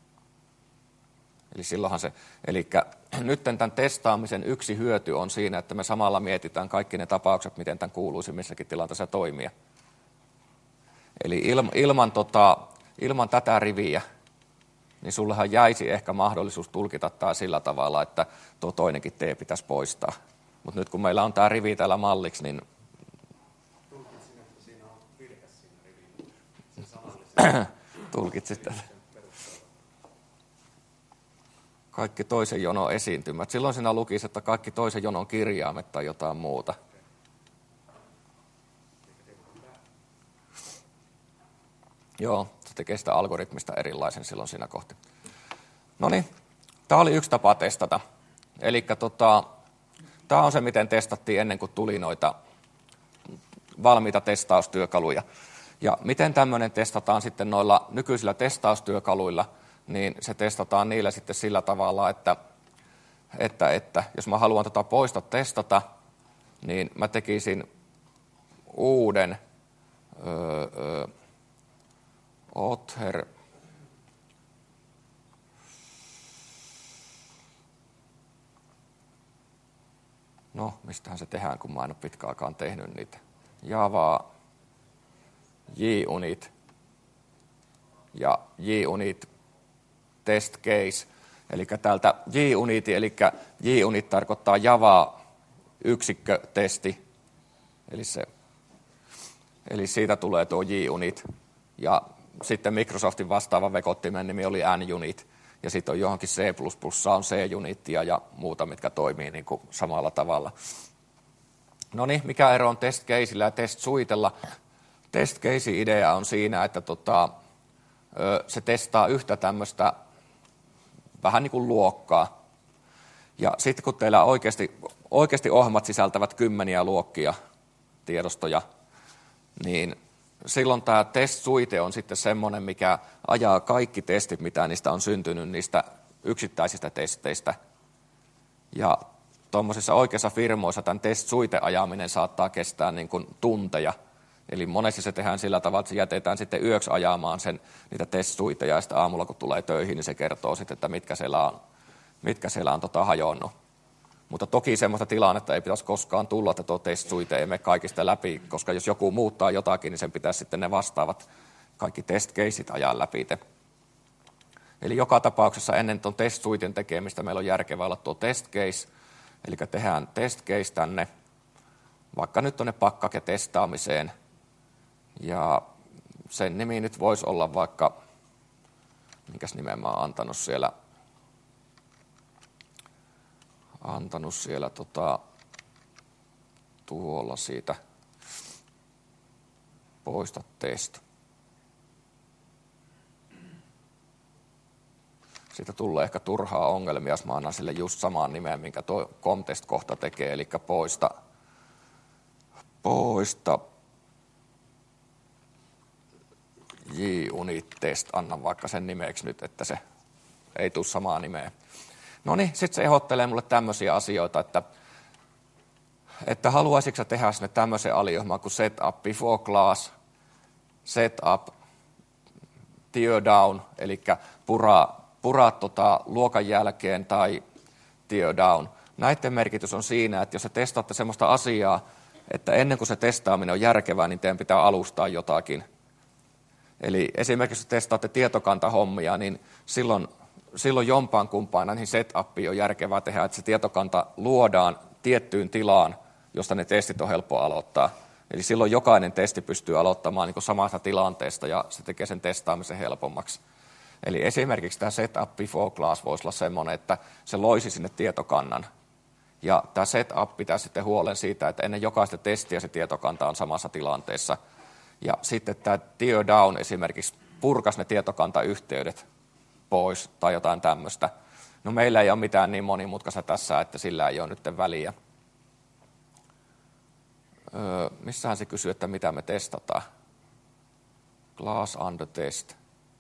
Eli silloinhan se, eli nyt tämän testaamisen yksi hyöty on siinä, että me samalla mietitään kaikki ne tapaukset, miten tämän kuuluisi missäkin tilanteessa toimia. Eli ilman, ilman, tota, ilman tätä riviä, niin sullehan jäisi ehkä mahdollisuus tulkita tämä sillä tavalla, että tuo toinenkin T pitäisi poistaa. Mutta nyt kun meillä on tämä rivi täällä malliksi, niin... Tulkitsin, että siinä on virhe siinä rivillä. Se sanallisesti. Tulkitsit tätä. Kaikki toisen jonon esiintymät. Silloin siinä lukisi, että kaikki toisen jonon kirjaimet tai jotain muuta. Joo, se tekee sitä algoritmista erilaisen silloin siinä kohti. No niin, tämä oli yksi tapa testata. Eli tota, tämä on se, miten testattiin ennen kuin tuli noita valmiita testaustyökaluja. Ja miten tämmöinen testataan sitten noilla nykyisillä testaustyökaluilla, niin se testataan niillä sitten sillä tavalla, että, että, että jos mä haluan tätä poista testata, niin mä tekisin uuden öö, öö, Other No, mistähän se tehdään, kun mä en ole pitkään aikaan tehnyt niitä. Java, JUnit ja JUnit test case. Eli täältä JUnit, eli JUnit tarkoittaa Java yksikkötesti. Eli, se, eli siitä tulee tuo JUnit. Ja sitten Microsoftin vastaava vekottimen nimi oli NUnit. Ja sitten on johonkin C plus plus, on C-unitia ja muuta, mitkä toimii niin kuin samalla tavalla. No niin, mikä ero on test caseillä ja test suitella? Test case idea on siinä, että tota, se testaa yhtä tämmöistä vähän niin kuin luokkaa. Ja sitten kun teillä oikeasti, oikeasti ohjelmat sisältävät kymmeniä luokkia tiedostoja, niin silloin tämä test-suite on sitten semmoinen, mikä ajaa kaikki testit, mitä niistä on syntynyt, niistä yksittäisistä testeistä. Ja tuommoisissa oikeissa firmoissa tämän test-suite-ajaminen saattaa kestää niin kuin tunteja. Eli monesti se tehdään sillä tavalla, että se jätetään sitten yöksi ajamaan sen, niitä test-suiteja, ja sitten aamulla kun tulee töihin, niin se kertoo sitten, että mitkä siellä on, mitkä siellä on tota hajonnut. Mutta toki semmoista tilannetta ei pitäisi koskaan tulla, että tuo test-suite ei mene kaikista läpi, koska jos joku muuttaa jotakin, niin sen pitäisi sitten ne vastaavat kaikki test-caseit ajaa läpi. Eli joka tapauksessa ennen tuon test-suiten tekemistä meillä on järkevää olla tuo test-case, eli tehdään test-case tänne, vaikka nyt tuonne pakkake-testaamiseen, ja sen nimi nyt voisi olla vaikka, minkäs nimen mä oon antanut siellä, antanut siellä tota, tuolla siitä poista test. Siitä tulee ehkä turhaa ongelmia, jos mä annan sille just samaan nimeen, minkä tuo comtest kohta tekee, eli poista, poista JUnit test, annan vaikka sen nimeksi nyt, että se ei tule samaa nimeä. No niin, sitten se ehdottelee mulle tämmöisiä asioita, että, että haluaisitko tehdä sinne tämmöisen aliohjelman kuin setup before class, setup tear down, eli puraa, puraa tota luokan jälkeen tai tear down. Näiden merkitys on siinä, että jos te testaatte semmoista asiaa, että ennen kuin se testaaminen on järkevää, niin teidän pitää alustaa jotakin. Eli esimerkiksi jos testaatte tietokantahommia, niin silloin, silloin jompaan kumpaan näihin setupiin on järkevää tehdä, että se tietokanta luodaan tiettyyn tilaan, josta ne testit on helppo aloittaa. Eli silloin jokainen testi pystyy aloittamaan niin kuin samasta tilanteesta ja se tekee sen testaamisen helpommaksi. Eli esimerkiksi tämä setup before class voisi olla semmoinen, että se loisi sinne tietokannan. Ja tämä setup pitää sitten huolen siitä, että ennen jokaista testiä se tietokanta on samassa tilanteessa. Ja sitten tämä tear down esimerkiksi purkaisi ne tietokantayhteydet pois tai jotain tämmöistä. No meillä ei ole mitään niin monimutkaista tässä, että sillä ei ole nyt väliä. Öö, missähän se kysyy, että mitä me testataan? Class under test.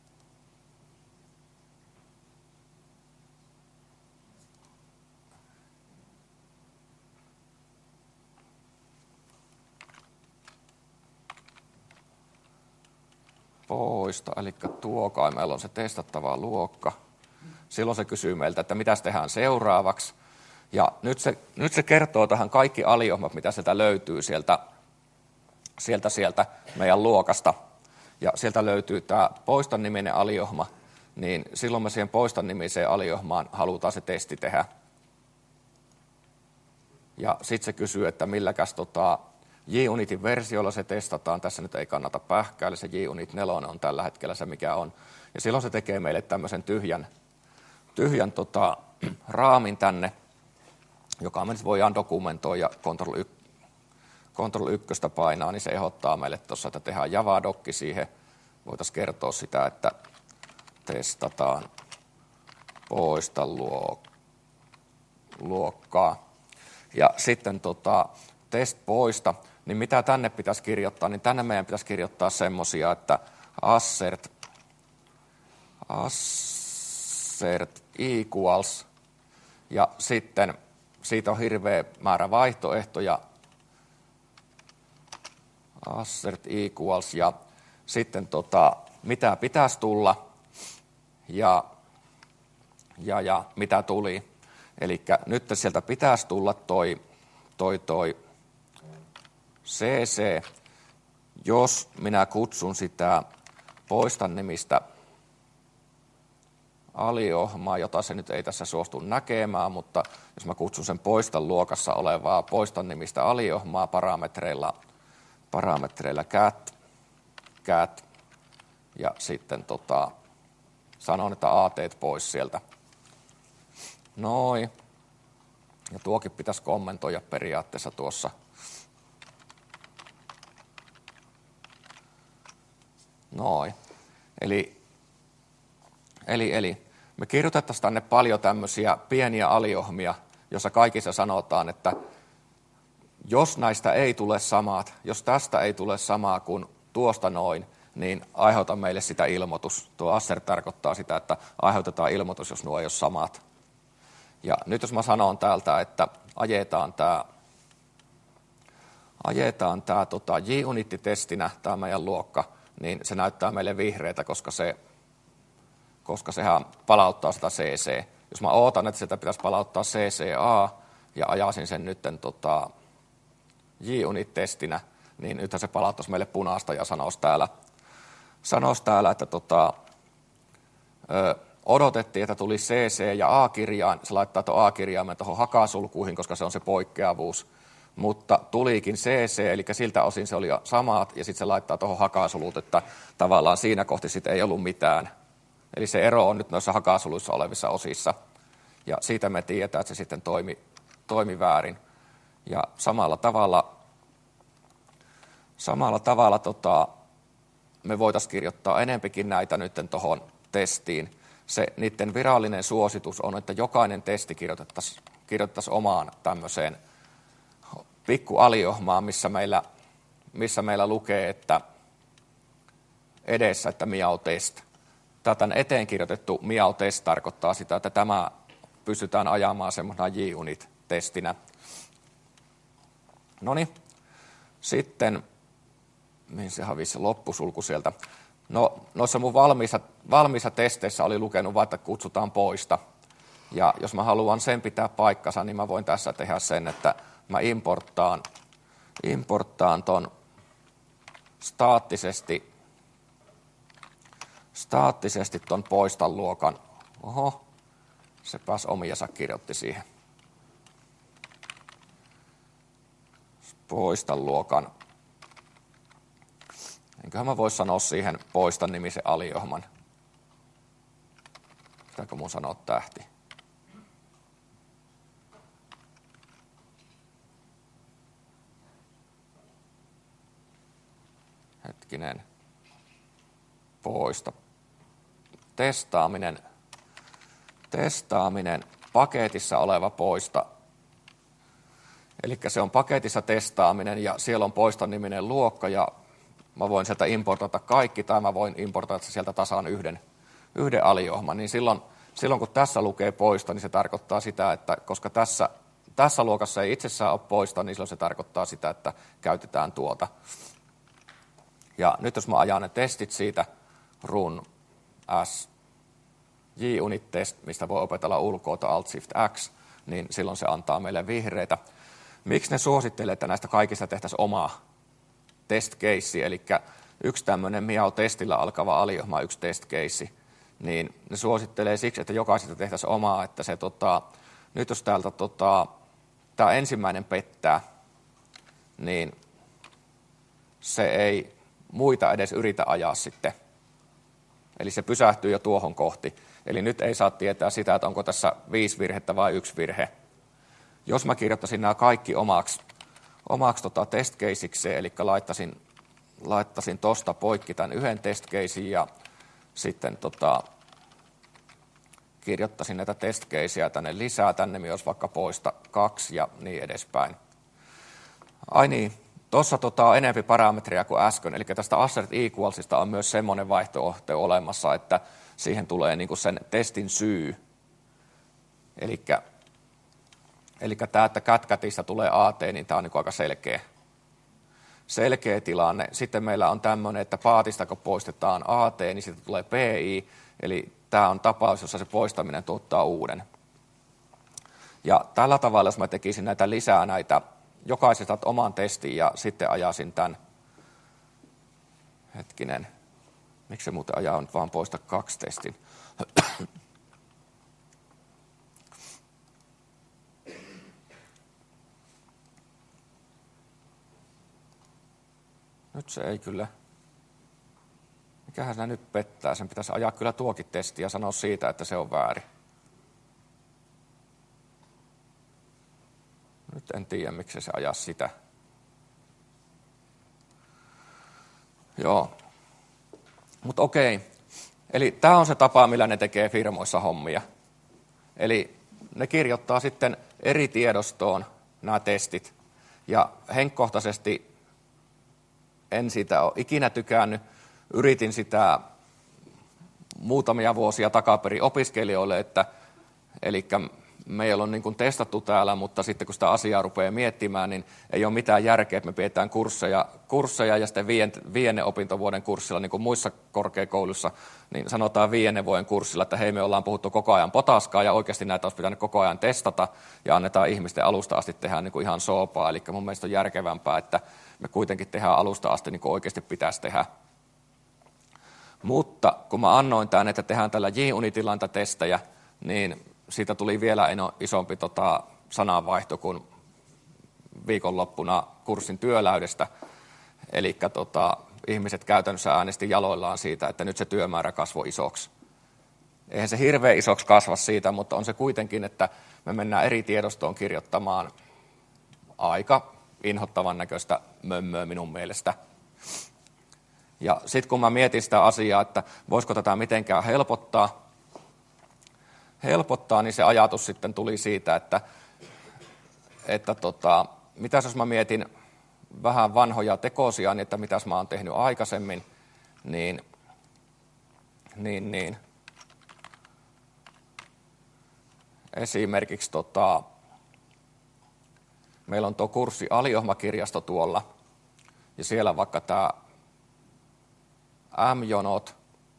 Poista, eli tuo kai meillä on se testattava luokka. Silloin se kysyy meiltä, että mitä tehdään seuraavaksi. Ja nyt se, nyt se kertoo tähän kaikki aliohmat, mitä sieltä löytyy sieltä, sieltä, sieltä meidän luokasta. Ja sieltä löytyy tämä poistan niminen aliohma, niin silloin me siihen poistan nimiseen aliohmaan halutaan se testi tehdä. Ja sitten se kysyy, että milläkäs tota, JUnitin versiolla se testataan. Tässä nyt ei kannata pähkäillä, se JUnit neljä on tällä hetkellä se, mikä on. Ja silloin se tekee meille tämmöisen tyhjän, tyhjän tota, raamin tänne, joka me nyt voidaan dokumentoida, Ctrl yksi painaa, niin se ehdottaa meille tuossa, että tehdään Java-dokki siihen. Voitaisiin kertoa sitä, että testataan poista luokkaa. Ja sitten tota, test poista, niin mitä tänne pitäisi kirjoittaa, niin tänne meidän pitäisi kirjoittaa semmoisia, että assert, assert equals, ja sitten siitä on hirveä määrä vaihtoehtoja, assert equals, ja sitten tota, mitä pitäisi tulla, ja, ja, ja mitä tuli. Eli nyt sieltä pitäisi tulla toi, toi, toi cc, jos minä kutsun sitä poistan nimistä aliohmaa, jota se nyt ei tässä suostu näkemään, mutta jos mä kutsun sen poistan luokassa olevaa poistan nimistä aliohmaa parametreilla, parametreilla cat, cat, ja sitten tota, sanon, että ateet pois sieltä. Noin. Ja tuokin pitäisi kommentoida periaatteessa tuossa, Noin. Eli, eli, eli me kirjoitettaisiin tänne paljon tämmöisiä pieniä aliohmia, jossa kaikissa sanotaan, että jos näistä ei tule samat, jos tästä ei tule samaa kuin tuosta noin, niin aiheuta meille sitä ilmoitus. Tuo asser tarkoittaa sitä, että aiheutetaan ilmoitus, jos nuo ei ole samat. Ja nyt jos mä sanon täältä, että ajetaan tämä ajetaan tämä tota, J-unitti-testinä, tämä meidän luokka, niin se näyttää meille vihreätä, koska, se, koska sehän palauttaa sitä C C. Jos mä ootan, että sitä pitäisi palauttaa C C A ja ajasin sen nyt tota, J-unit-testinä, niin nythän se palauttaisi meille punaista ja sanoisi täällä, sanoisi täällä että tota, ö, odotettiin, että tuli C C ja A-kirjain. Se laittaa tuon A-kirjaimen tuohon hakasulkuihin, koska se on se poikkeavuus. Mutta tulikin C C, eli siltä osin se oli jo samat, ja sitten se laittaa tuohon hakasulut, että tavallaan siinä kohti sitten ei ollut mitään. Eli se ero on nyt noissa hakasuluissa olevissa osissa. Ja siitä me tiedetään, että se sitten toimi, toimi väärin. Ja samalla tavalla, samalla tavalla tota, me voitaisiin kirjoittaa enempikin näitä nyt tuohon testiin. Se niiden virallinen suositus on, että jokainen testi kirjoitettaisiin, kirjoitettaisiin omaan tämmöiseen pikku aliohmaan, missä meillä, missä meillä lukee, että edessä, että miau test. Tätä eteen kirjoitettu miau test tarkoittaa sitä, että tämä pystytään ajamaan semmoisena J-unit-testinä. Noniin, sitten, mihin se havisi se loppusulku sieltä. No, noissa mun valmiissa, valmiissa testeissä oli lukenut vaan, että kutsutaan poista. Ja jos mä haluan sen pitää paikkansa, niin mä voin tässä tehdä sen, että mä importtaan, importtaan ton staattisesti, staattisesti ton poistan luokan. Oho, se pääsi omiansa kirjoitti siihen. Poistan luokan. Enköhän mä vois sanoa siihen poistan nimisen aliohman. Pitääkö mun sanoa tähti? Hetkinen. Poista. Testaaminen. Testaaminen. Paketissa oleva poista. Eli se on paketissa testaaminen ja siellä on poiston niminen luokka ja mä voin sieltä importata kaikki tai mä voin importata sieltä tasan yhden, yhden aliohman. Niin silloin, silloin kun tässä lukee poista, niin se tarkoittaa sitä, että koska tässä, tässä luokassa ei itsessään ole poista, niin silloin se tarkoittaa sitä, että käytetään tuota. Ja nyt jos mä ajan ne testit siitä run s J-unit test, mistä voi opetella ulkoa alt shift x, niin silloin se antaa meille vihreitä. Miksi ne suosittelee, että näistä kaikista tehtäisiin omaa test case, eli yksi tämmöinen miau-testillä alkava aliohma, yksi test case, niin ne suosittelee siksi, että jokaisesta tehtäisiin omaa, että se tota, nyt jos täältä tota, tämä ensimmäinen pettää, niin se ei muita edes yritä ajaa sitten. Eli se pysähtyy jo tuohon kohti. Eli nyt ei saa tietää sitä, että onko tässä viisi virhettä vai yksi virhe. Jos mä kirjoittaisin nämä kaikki omaksi, omaksi tota test caseikseen, eli laittaisin, laittaisin tosta poikki tämän yhden test casein ja sitten tota, kirjoittaisin näitä test caseja tänne lisää, tänne olisi vaikka poista kaksi ja niin edespäin. Ai niin, tuossa tota, on enempi parametria kuin äsken, eli tästä assert equalsista on myös semmoinen vaihtoehto olemassa, että siihen tulee niinku sen testin syy. Elikkä Eli tämä, että CatCatissa tulee A T, niin tämä on niin aika selkeä, selkeä tilanne. Sitten meillä on tämmöinen, että paatista kun poistetaan A T, niin sitten tulee P I. Eli tämä on tapaus, jossa se poistaminen tuottaa uuden. Ja tällä tavalla, jos mä tekisin näitä lisää näitä, jokaisesta oman testin ja sitten ajasin tämän, hetkinen, miksi se muuten ajaa nyt vaan poista kaksi testin. Nyt se ei kyllä. Mikähän se nyt pettää? Sen pitäisi ajaa kyllä tuokin testi ja sanoa siitä, että se on väärin. Nyt en tiedä, miksi se ajaa sitä. Joo. Mutta okei, eli tämä on se tapa, millä ne tekee firmoissa hommia. Eli ne kirjoittaa sitten eri tiedostoon nämä testit. Ja henkkohtaisesti en siitä ole ikinä tykännyt. Yritin sitä muutamia vuosia takaperin opiskelijoille, että eli meillä on niin kuin testattu täällä, mutta sitten kun sitä asiaa rupeaa miettimään, niin ei ole mitään järkeä, että me pidetään kursseja, kursseja ja sitten viidennen opintovuoden kurssilla, niin kuin muissa korkeakouluissa, niin sanotaan viidennen vuoden kurssilla, että hei, me ollaan puhuttu koko ajan potaskaa ja oikeasti näitä olisi pitänyt koko ajan testata ja annetaan ihmisten alusta asti tehdä niin kuin ihan soopaa. Eli mun mielestä on järkevämpää, että me kuitenkin tehdään alusta asti niin kuin oikeasti pitäisi tehdä. Mutta kun mä annoin tämän, että tehdään tällä J-Unitilla näitä testejä, niin siitä tuli vielä isompi tota, sananvaihto kuin viikonloppuna kurssin työläydestä. Eli tota, ihmiset käytännössä äänesti jaloillaan siitä, että nyt se työmäärä kasvoi isoksi. Eihän se hirveän isoksi kasva siitä, mutta on se kuitenkin, että me mennään eri tiedostoon kirjoittamaan aika inhottavan näköistä mömmöä minun mielestä. Ja sitten kun mä mietin sitä asiaa, että voisiko tätä mitenkään helpottaa, helpottaa, niin se ajatus sitten tuli siitä, että, että tota, mitäs jos mä mietin vähän vanhoja tekosia, niin että mitäs mä oon tehnyt aikaisemmin, niin, niin, niin. esimerkiksi tota, meillä on tuo kurssi Aliohma-kirjasto tuolla, ja siellä vaikka tämä M-jonot,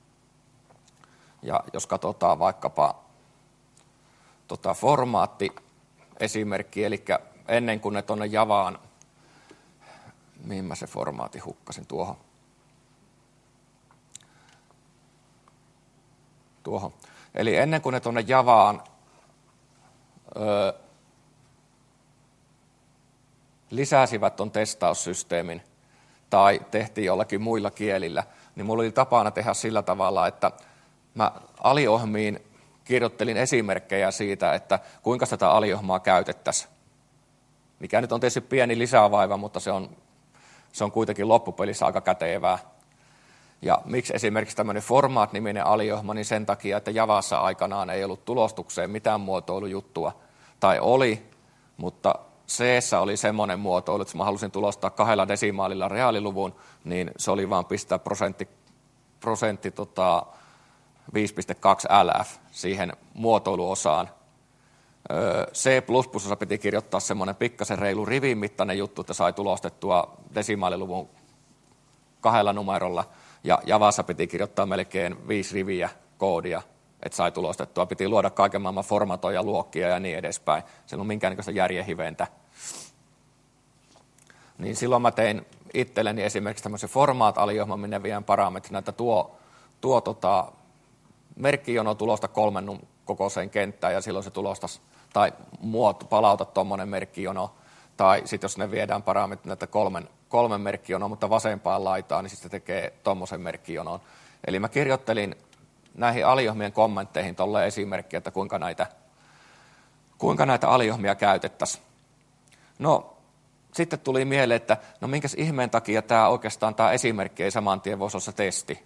ja jos katsotaan vaikkapa tota formaatti-esimerkki, eli ennen kuin ne tuonne Javaan, mihin mä se formaatti hukkasin tuohon, tuohon. Eli ennen kuin ne tuonne Javaan öö, lisäsivät tuon testaussysteemin tai tehtiin jollakin muilla kielillä, niin mulla oli tapana tehdä sillä tavalla, että mä aliohmiin kirjoittelin esimerkkejä siitä, että kuinka tätä aliohmaa käytettäisiin. Mikä nyt on tietysti pieni lisävaiva, mutta se on, se on kuitenkin loppupelissä aika kätevää. Ja miksi esimerkiksi tämmöinen formaat-niminen aliohma, niin sen takia, että Javassa aikanaan ei ollut tulostukseen mitään muotoilujuttua. Tai oli, mutta C:ssä oli semmoinen muotoilu, että mä halusin tulostaa kahdella desimaalilla reaaliluvun, niin se oli vaan pistää prosentti, prosentti tota, viisi pilkku kaksi L F siihen muotoiluosaan. C plus plus piti kirjoittaa semmoinen pikkasen reilu rivin mittainen juttu, että sai tulostettua desimaaliluvun kahdella numerolla, ja Javassa piti kirjoittaa melkein viisi riviä koodia, että sai tulostettua. Piti luoda kaiken maailman formatoja, luokkia ja niin edespäin. Se ei ollut minkäännäköistä järjenhiventä. Niin silloin mä tein itselleni esimerkiksi tämmöisen formaat-aliohman, minne vien parametrina, että tuo, tuo tota, merkkijono tulosta kolmen kokoiseen kenttään, ja silloin se tulostaisi, tai muoto, palauta tuommoinen merkkijono, tai sitten jos ne viedään parametrina, että kolmen, kolmen merkkijono, mutta vasempaan laitaan, niin sitten se tekee tuommoisen merkkijonon. Eli mä kirjoittelin näihin aliohmien kommentteihin tolleen esimerkkiä, että kuinka näitä, kuinka näitä aliohmia käytettäisiin. No, sitten tuli mieleen, että no minkäs ihmeen takia tämä oikeastaan tämä esimerkki ei saman tien voisi olla se testi.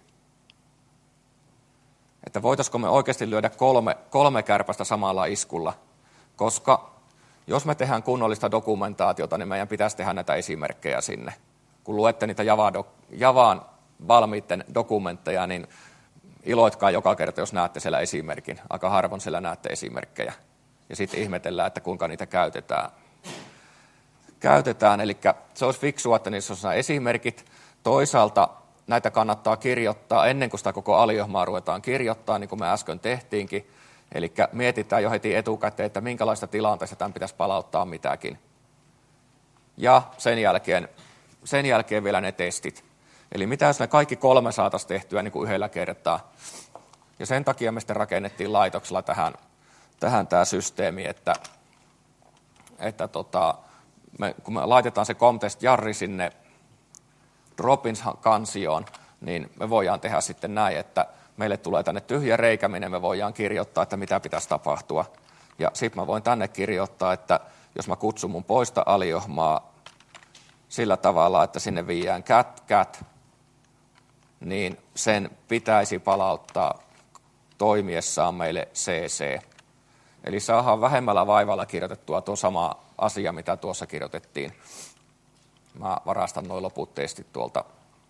Että voitaisiko me oikeasti lyödä kolme, kolme kärpästä samalla iskulla, koska jos me tehdään kunnollista dokumentaatiota, niin meidän pitäisi tehdä näitä esimerkkejä sinne. Kun luette niitä Javaan valmiitten dokumentteja, niin iloitkaa joka kerta, jos näette siellä esimerkin. Aika harvoin siellä näette esimerkkejä. Ja sitten ihmetellään, että kuinka niitä käytetään. Käytetään, eli se olisi fiksua, että niissä on esimerkit. Toisaalta näitä kannattaa kirjoittaa ennen kuin sitä koko aliohmaa ruvetaan kirjoittaa, niin kuin me äsken tehtiinkin. Eli mietitään jo heti etukäteen, että minkälaista tilanteesta tämän pitäisi palauttaa mitäkin. Ja sen jälkeen, sen jälkeen vielä ne testit. Eli mitä jos me kaikki kolme saataisiin tehtyä niin kuin yhdellä kertaa. Ja sen takia me sitten rakennettiin laitoksella tähän, tähän tämä systeemi, että, että tota, me, kun me laitetaan se Comtest-jarri sinne Droppins-kansioon, niin me voidaan tehdä sitten näin, että meille tulee tänne tyhjä reikä, minne me voidaan kirjoittaa, että mitä pitäisi tapahtua. Ja sitten mä voin tänne kirjoittaa, että jos mä kutsun mun poista aliohmaa sillä tavalla, että sinne viiään cat, cat, niin sen pitäisi palauttaa toimiessaan meille C C. Eli saadaan vähemmällä vaivalla kirjoitettua tuo sama asia, mitä tuossa kirjoitettiin. Mä varastan nuo loput testit tuolta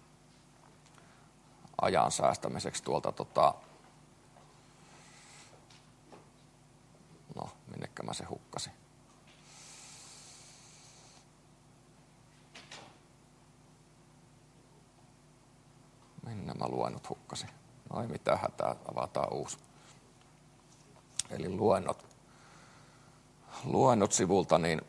ajan säästämiseksi tuolta, tota, no minnekä mä se hukkasin. Minne mä luennot hukkasin? No ei mitään hätää, avataan uusi. Eli luennot, luennot sivulta, niin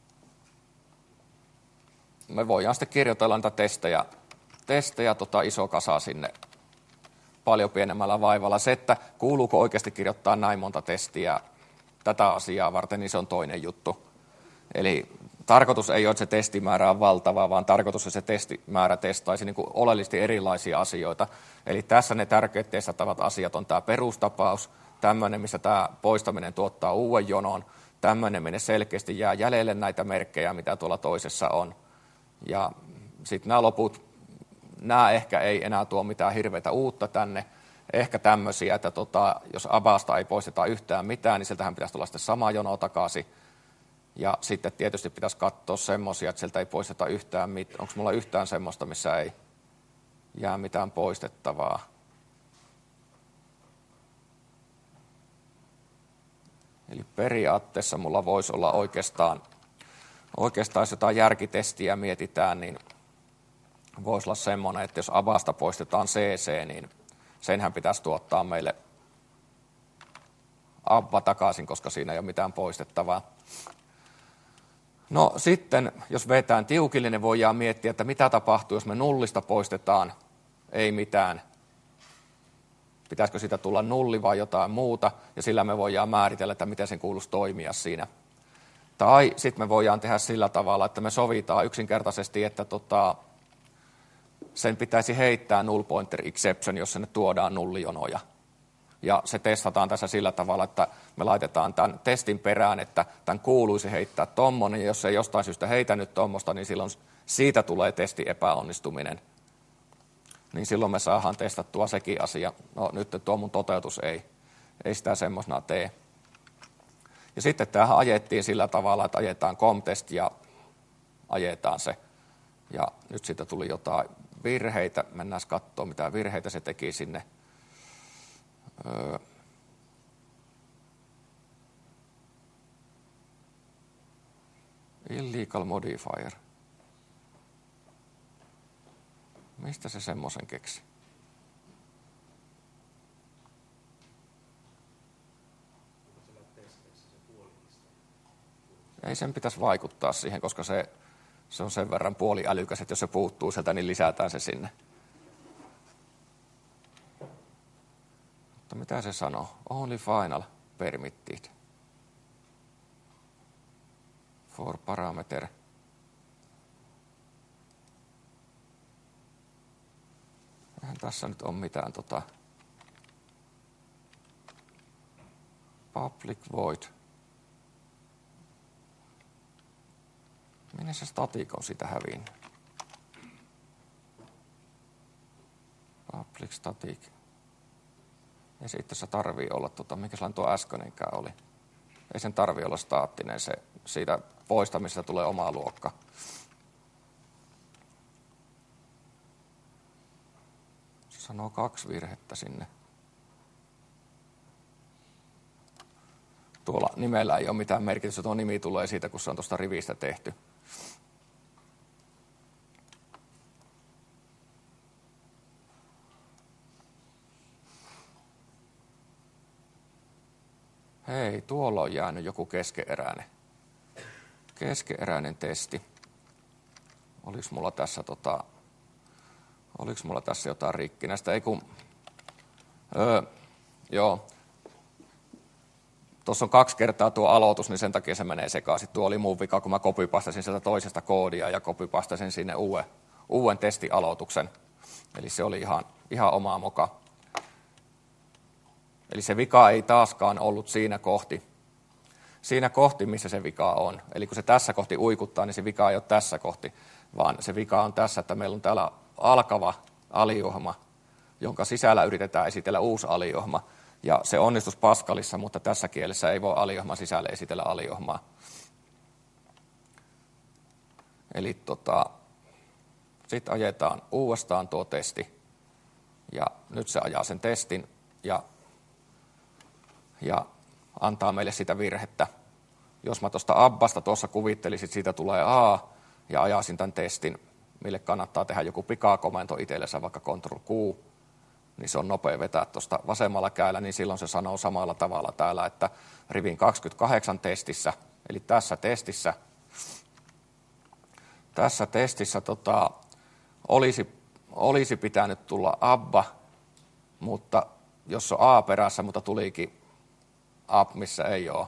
me voidaan sitten kirjoitella niitä testejä, testejä tota iso kasa sinne paljon pienemmällä vaivalla. Se, että kuuluuko oikeasti kirjoittaa näin monta testiä tätä asiaa varten, niin se on toinen juttu. Eli tarkoitus ei ole, että se testimäärä on valtava, vaan tarkoitus, että se testimäärä testaisi niin kuin oleellisesti erilaisia asioita. Eli tässä ne tärkeät testattavat asiat on tämä perustapaus, tämmöinen, missä tämä poistaminen tuottaa uuden jonon, tämmöinen, minne selkeästi jää jäljelle näitä merkkejä, mitä tuolla toisessa on. Ja sitten nämä loput, nämä ehkä ei enää tuo mitään hirveätä uutta tänne. Ehkä tämmöisiä, että tota, jos abasta ei poisteta yhtään mitään, niin sieltähän pitäisi tulla sitten sama jono takaisin. Ja sitten tietysti pitäisi katsoa semmoisia, että sieltä ei poisteta yhtään mitään. Onko mulla yhtään semmoista, missä ei jää mitään poistettavaa? Eli periaatteessa mulla voisi olla oikeastaan, oikeastaan jos jotain järkitestiä mietitään, niin voisi olla semmoinen, että jos abasta poistetaan C C, niin senhän pitäisi tuottaa meille abba takaisin, koska siinä ei ole mitään poistettavaa. No sitten, jos vetään tiukille, niin voidaan miettiä, että mitä tapahtuu, jos me nullista poistetaan, ei mitään. Pitäisikö siitä tulla nulli vai jotain muuta, ja sillä me voidaan määritellä, että miten sen kuuluisi toimia siinä. Tai sitten me voidaan tehdä sillä tavalla, että me sovitaan yksinkertaisesti, että tota, sen pitäisi heittää null pointer exception, jos sinne tuodaan nullijonoja. Ja se testataan tässä sillä tavalla, että me laitetaan tämän testin perään, että tämän kuuluisi heittää tommonen, ja jos ei jostain syystä heitä nyt tommosta, niin silloin siitä tulee testi epäonnistuminen. Niin silloin me saadaan testattua sekin asia. No nyt tuo mun toteutus ei, ei sitä semmoisena tee. Ja sitten tämähän ajettiin sillä tavalla, että ajetaan comtest ja ajetaan se. Ja nyt siitä tuli jotain virheitä. Mennään katsomaan, mitä virheitä se teki sinne. Öö. Illegal modifier. Mistä se semmoisen keksi? Ei sen pitäisi vaikuttaa siihen, koska se, se on sen verran puoliälykäs, että jos se puuttuu sieltä, niin lisätään se sinne. Mutta mitä se sanoo? Only final permitted for parameter. Eihän tässä nyt ole mitään tota public void. Minne se static on siitä hävinnyt? Public static. Ei se itse asiassa tarvii olla, tota, mikä sellainen tuo äskeinenkään oli. Ei sen tarvii olla staattinen, se siitä poistamisesta tulee oma luokka. Se sanoo kaksi virhettä sinne. Tuolla nimellä ei ole mitään merkitystä, tuo nimi tulee siitä, kun se on tuosta rivistä tehty. Hei, tuolla on jäänyt joku keskeeräinen. Keskeeräinen testi. Oliko mulla tässä, tota, oliko mulla tässä jotain rikkinäistä? Ei kun, öö, joo. Tuossa on kaksi kertaa tuo aloitus, niin sen takia se menee sekaisin. Tuo oli mun vika, kun mä copypastasin sieltä toisesta koodia ja copypastasin sinne uuden, uuden testialoituksen. Eli se oli ihan, ihan oma moka. Eli se vika ei taaskaan ollut siinä kohti, siinä kohti, missä se vika on. Eli kun se tässä kohti uikuttaa, niin se vika ei ole tässä kohti, vaan se vika on tässä, että meillä on täällä alkava alijuhma jonka sisällä yritetään esitellä uusi aliohma. Ja se onnistus Pascalissa, mutta tässä kielessä ei voi aliohman sisälle esitellä aliohmaa. Eli tota, sitten ajetaan uudestaan tuo testi. Ja nyt se ajaa sen testin ja, ja antaa meille sitä virhettä. Jos mä tuosta Abbasta tuossa kuvittelisin, että siitä tulee A ja ajasin tämän testin, mille kannattaa tehdä joku pikakomento itsellensä, vaikka Ctrl Q, niin se on nopea vetää tuosta vasemmalla kädellä, niin silloin se sanoo samalla tavalla täällä, että rivin kaksikymmentäkahdeksan testissä, eli tässä testissä, tässä testissä tota, olisi, olisi pitänyt tulla Abba, mutta jos on A perässä, mutta tulikin Ab, missä ei ole.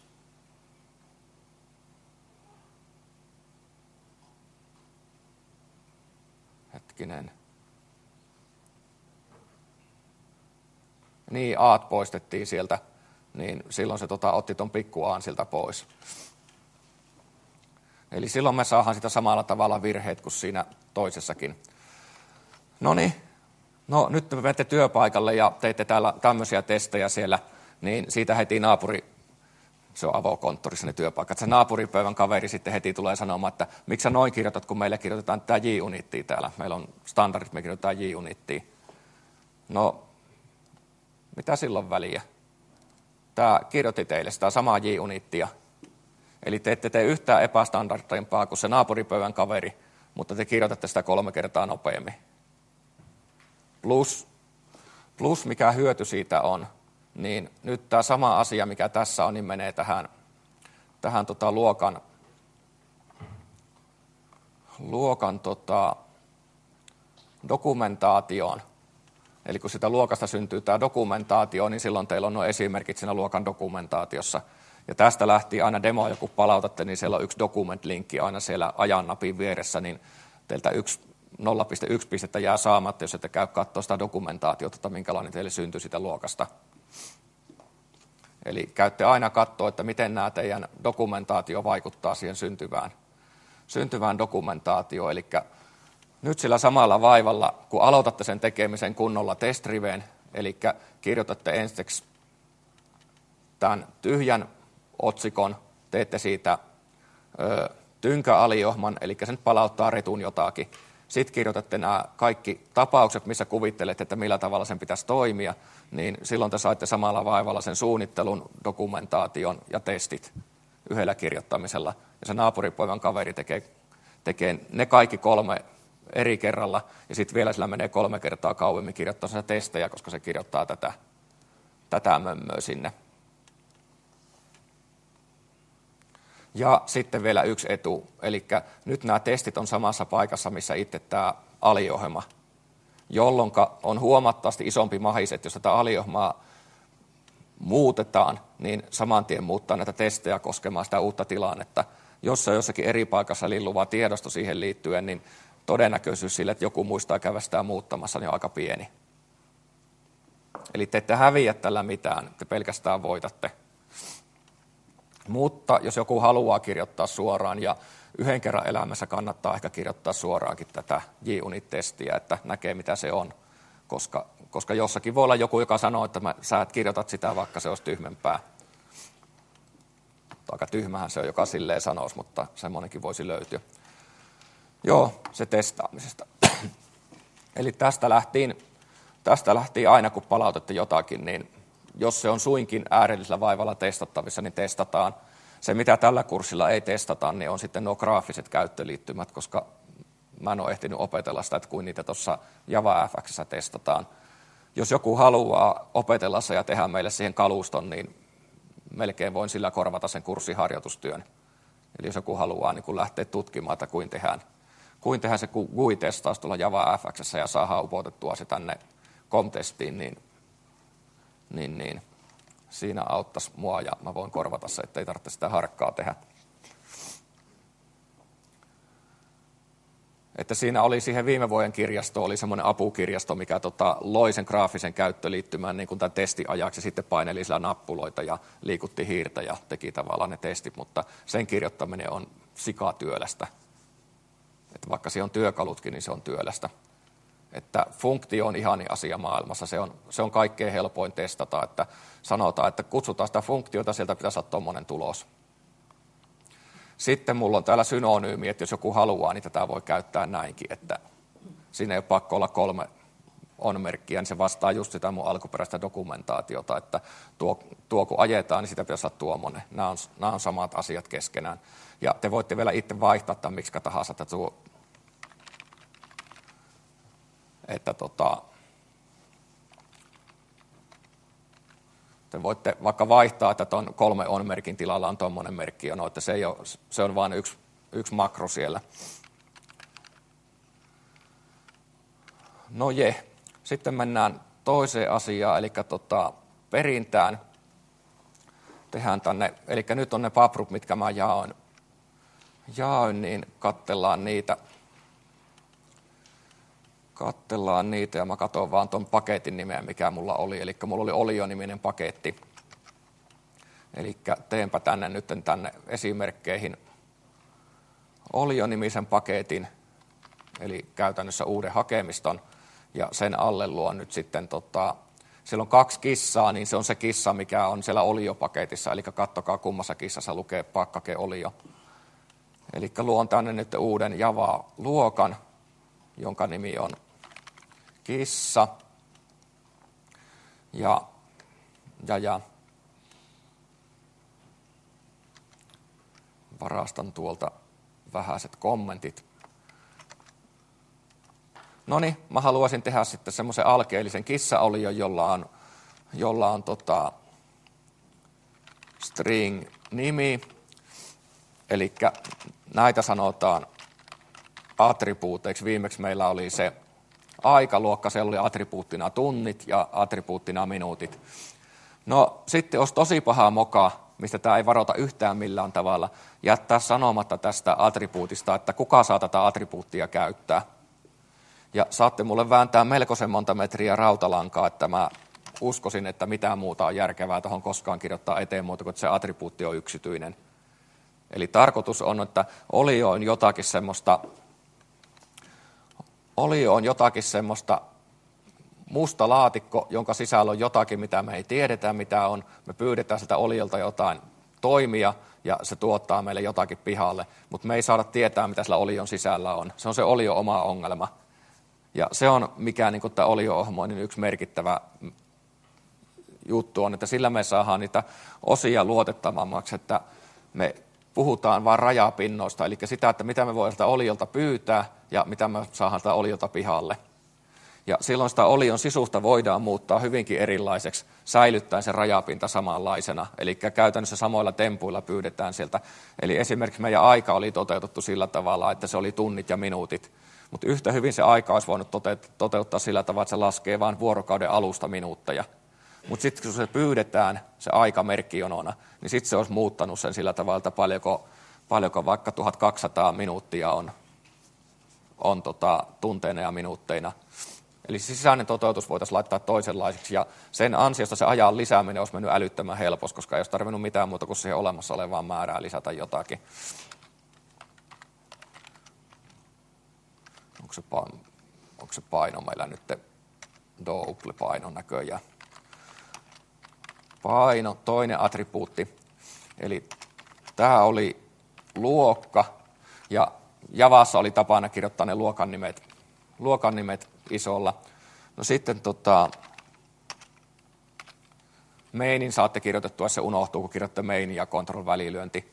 Hetkinen. Niin, Aat poistettiin sieltä, niin silloin se tota, otti ton pikku Aan sieltä pois. Eli silloin me saadaan sitä samalla tavalla virheet kuin siinä toisessakin. Noniin, no nyt te menette työpaikalle ja teitte täällä tämmöisiä testejä siellä, niin siitä heti naapuri, se on avokonttorissa ne työpaikat, se naapuripöydän kaveri sitten heti tulee sanomaan, että miksi sä noin kirjoitat, kun meille kirjoitetaan tämä J-unittia täällä. Meillä on standardit, me kirjoitetaan J-unittia. No, mitä silloin väliä? Tämä kirjoitti teille sitä samaa J-unittia. Eli te ette tee yhtään epästandardimpaa kuin se naapuripöydän kaveri, mutta te kirjoitatte sitä kolme kertaa nopeammin. Plus, plus mikä hyöty siitä on, niin nyt tämä sama asia, mikä tässä on, niin menee tähän, tähän tota luokan, luokan tota dokumentaatioon. Eli kun sitä luokasta syntyy tämä dokumentaatio, niin silloin teillä on nuo esimerkit siinä luokan dokumentaatiossa. Ja tästä lähtien aina demoa, joku palautatte, niin siellä on yksi document-linkki aina siellä ajan napin vieressä, niin teiltä yksi nolla pilkku yksi pistettä jää saamatta, jos ette käy katsoa sitä dokumentaatiota, minkälainen teille syntyy sitä luokasta. Eli käytte aina katsoa, että miten nämä teidän dokumentaatio vaikuttaa siihen syntyvään, syntyvään dokumentaatioon. Eli nyt sillä samalla vaivalla, kun aloitatte sen tekemisen kunnolla testriveen, eli kirjoitatte ensiksi tämän tyhjän otsikon, teette siitä ö, tynkäaliohman, eli se nyt palauttaa retun jotakin. Sitten kirjoitatte nämä kaikki tapaukset, missä kuvittelette, että millä tavalla sen pitäisi toimia, niin silloin te saitte samalla vaivalla sen suunnittelun, dokumentaation ja testit yhdellä kirjoittamisella. Ja se naapuripoivan kaveri tekee, tekee ne kaikki kolme eri kerralla, ja sitten vielä sillä menee kolme kertaa kauemmin kirjoittaa sitä testejä, koska se kirjoittaa tätä, tätä mömmöä sinne. Ja sitten vielä yksi etu, eli nyt nämä testit on samassa paikassa, missä itse tämä aliohjelma, jolloin on huomattavasti isompi mahis, että jos tätä aliohjelmaa muutetaan, niin saman tien muuttaa näitä testejä koskemaan sitä uutta tilannetta. Jos se on jossakin eri paikassa lilluva tiedosto siihen liittyen, niin todennäköisyys sille, että joku muistaa käydä sitä muuttamassa, niin on aika pieni. Eli te ette häviä tällä mitään, te pelkästään voitatte. Mutta jos joku haluaa kirjoittaa suoraan, ja yhden kerran elämässä kannattaa ehkä kirjoittaa suoraankin tätä J-unit-testiä, että näkee mitä se on, koska, koska jossakin voi olla joku, joka sanoo, että mä, sä et kirjoitat sitä, vaikka se olisi tyhmempää. Aika tyhmähän se on, joka silleen sanoisi, mutta semmoinenkin voisi löytyä. Joo, se testaamisesta. Eli tästä lähtien, tästä lähtien aina, kun palautatte jotakin, niin jos se on suinkin äärellisellä vaivalla testattavissa, niin testataan. Se, mitä tällä kurssilla ei testata, niin on sitten nuo graafiset käyttöliittymät, koska mä en ole ehtinyt opetella sitä, että kuin niitä tuossa JavaFX:ssä testataan. Jos joku haluaa opetella se ja tehdä meille siihen kaluston, niin melkein voin sillä korvata sen kurssiharjoitustyön. Eli jos joku haluaa niin kun lähteä tutkimaan, että kuin tehdään, kuin tehdään se G U I-testaus tuolla JavaFX:ssä ja saadaan upotettua se tänne com-testiin, niin Niin, niin, siinä auttaisi mua ja mä voin korvata se, ettei tarvitse sitä harkkaa tehdä. Että siinä oli siihen viime vuoden kirjasto, oli semmoinen apukirjasto, mikä tota, loi sen graafisen käyttöliittymän niin kuin tämän testiajaksi, ja sitten paineli sillä nappuloita ja liikutti hiirtä ja teki tavallaan ne testit, mutta sen kirjoittaminen on sikatyölästä. Että vaikka se on työkalutkin, niin se on työlästä. että funktio on ihani asia maailmassa. Se on, se on kaikkein helpoin testata, että sanotaan, että kutsutaan sitä funktiota, sieltä pitäisi olla tuommoinen tulos. Sitten mulla on täällä synonyymi, että jos joku haluaa, niin tätä voi käyttää näinkin, että siinä ei ole pakko olla kolme on-merkkiä, niin se vastaa just sitä mun alkuperäistä dokumentaatiota, että tuo, tuo kun ajetaan, niin sitä pitäisi olla tuommoinen. Nämä on, nämä on samat asiat keskenään. Ja te voitte vielä itse vaihtaa tämän miksi tahansa, että, tuo, että tota, te voitte vaikka vaihtaa, että tuon kolme on-merkin tilalla on tuommoinen merkki, no, että se, ei ole, se on vain yksi, yksi makro siellä. No je, sitten mennään toiseen asiaan, eli tota, perintään. Tehdään tänne, eli nyt on ne paprut, mitkä mä jaoin, jaoin niin katsellaan niitä. Katsellaan niitä ja mä katson vaan tuon paketin nimeä, mikä mulla oli. Eli mulla oli Olio-niminen paketti. Eli teenpä tänne nyt tänne esimerkkeihin Olio-nimisen paketin, eli käytännössä uuden hakemiston. Ja sen alle luon nyt sitten, tota, siellä on kaksi kissaa, niin se on se kissa, mikä on siellä Olio-paketissa. Eli katsokaa, kummassa kissassa lukee pakkake Olio. Eli luon tänne nyt uuden Java-luokan, jonka nimi on kissa. Ja, ja, ja varastan tuolta vähäiset kommentit. Noniin, mä haluaisin tehdä sitten semmoisen alkeellisen kissaolion, jolla on, jolla on tota string-nimi. Eli näitä sanotaan attribuuteiksi. Viimeksi meillä oli se aikaluokka, se oli attribuuttina tunnit ja attribuuttina minuutit. No sitten olisi tosi paha moka, mistä tämä ei varota yhtään millään tavalla, jättää sanomatta tästä attribuutista, että kuka saa tätä attribuuttia käyttää. Ja saatte mulle vääntää melkoisen monta metriä rautalankaa, että mä uskoisin, että mitään muuta on järkevää tuohon koskaan kirjoittaa eteen muuta kuin, että se attribuutti on yksityinen. Eli tarkoitus on, että Olio on jotakin semmoista, Olio on jotakin semmoista musta laatikko, jonka sisällä on jotakin, mitä me ei tiedetä, mitä on. Me pyydetään sitä Oliolta jotain toimia ja se tuottaa meille jotakin pihalle, mutta me ei saada tietää, mitä sillä Olion sisällä on. Se on se Olio oma ongelma. Ja se on, mikä niin tämä Olio-ohjelmoinnin yksi merkittävä juttu on, että sillä me saadaan niitä osia luotettavammaksi, että me puhutaan vain rajapinnoista, eli sitä, että mitä me voidaan sitä Oliolta pyytää ja mitä me saadaan sitä Oliolta pihalle. Ja silloin sitä Olion sisusta voidaan muuttaa hyvinkin erilaiseksi, säilyttäen se rajapinta samanlaisena, eli käytännössä samoilla tempuilla pyydetään sieltä. Eli esimerkiksi meidän aika oli toteutettu sillä tavalla, että se oli tunnit ja minuutit, mutta yhtä hyvin se aika olisi voinut toteuttaa sillä tavalla, että se laskee vain vuorokauden alusta minuutteja. Mutta sitten kun se pyydetään, se aika merkkijonona, niin sitten se olisi muuttanut sen sillä tavalla, että paljonko, paljonko vaikka tuhatkaksisataa minuuttia on, on tota, tunteina ja minuutteina. Eli sisäinen toteutus voitaisiin laittaa toisenlaiseksi, ja sen ansiosta se ajan lisääminen olisi mennyt älyttömän helposti, koska ei olisi tarvinnut mitään muuta kuin siihen olemassa olevaan määrään lisätä jotakin. Onko se, paino, onko se paino meillä nyt double paino näköjään? Paino, toinen attribuutti. Eli tämä oli luokka, ja Javassa oli tapana kirjoittaa ne luokan nimet, luokan nimet isolla. No sitten tota, mainin saatte kirjoitettua, se unohtuu, kun kirjoitte main ja control välilyönti.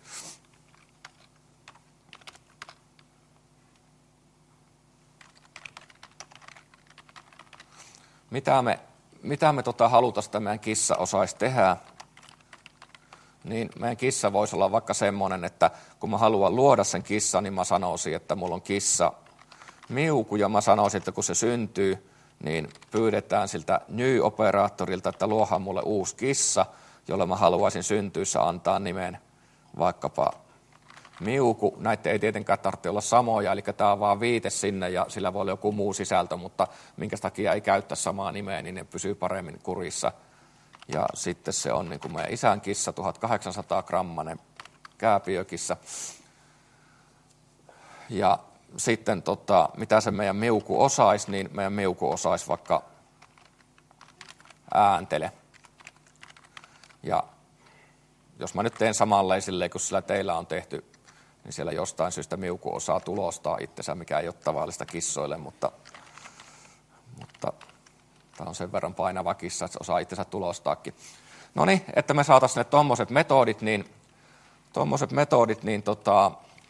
Mitä me, mitä me tota halutaan, että meidän kissa osaisi tehdä, niin meidän kissa voisi olla vaikka semmoinen, että kun mä haluan luoda sen kissan, niin mä sanoisin, että mulla on kissa Miuku, ja mä sanoisin, että kun se syntyy, niin pyydetään siltä new-operaattorilta, että luohan mulle uusi kissa, jolle mä haluaisin syntyessä antaa nimen vaikkapa Miuku. Näitä ei tietenkään tarvitse olla samoja, eli tämä on vaan viite sinne, ja sillä voi olla joku muu sisältö, mutta minkä takia ei käyttää samaa nimeä, niin ne pysyy paremmin kurissa. Ja sitten se on niin kuin meidän isän kissa, tuhatkahdeksansataa grammanen kääpiökissa. Ja sitten tota, mitä se meidän miuku osaisi, niin meidän miuku osaisi vaikka ääntele. Ja jos mä nyt teen samanlaisille, kun sillä teillä on tehty, niin siellä jostain syystä miuku osaa tulostaa itsensä, mikä ei ole tavallista kissoille, mutta, mutta tämä on sen verran painava kissa, että se osaa itsensä tulostaakin. No niin, että me saataisiin ne tommoset metodit, niin, tommoset metodit, niin tota,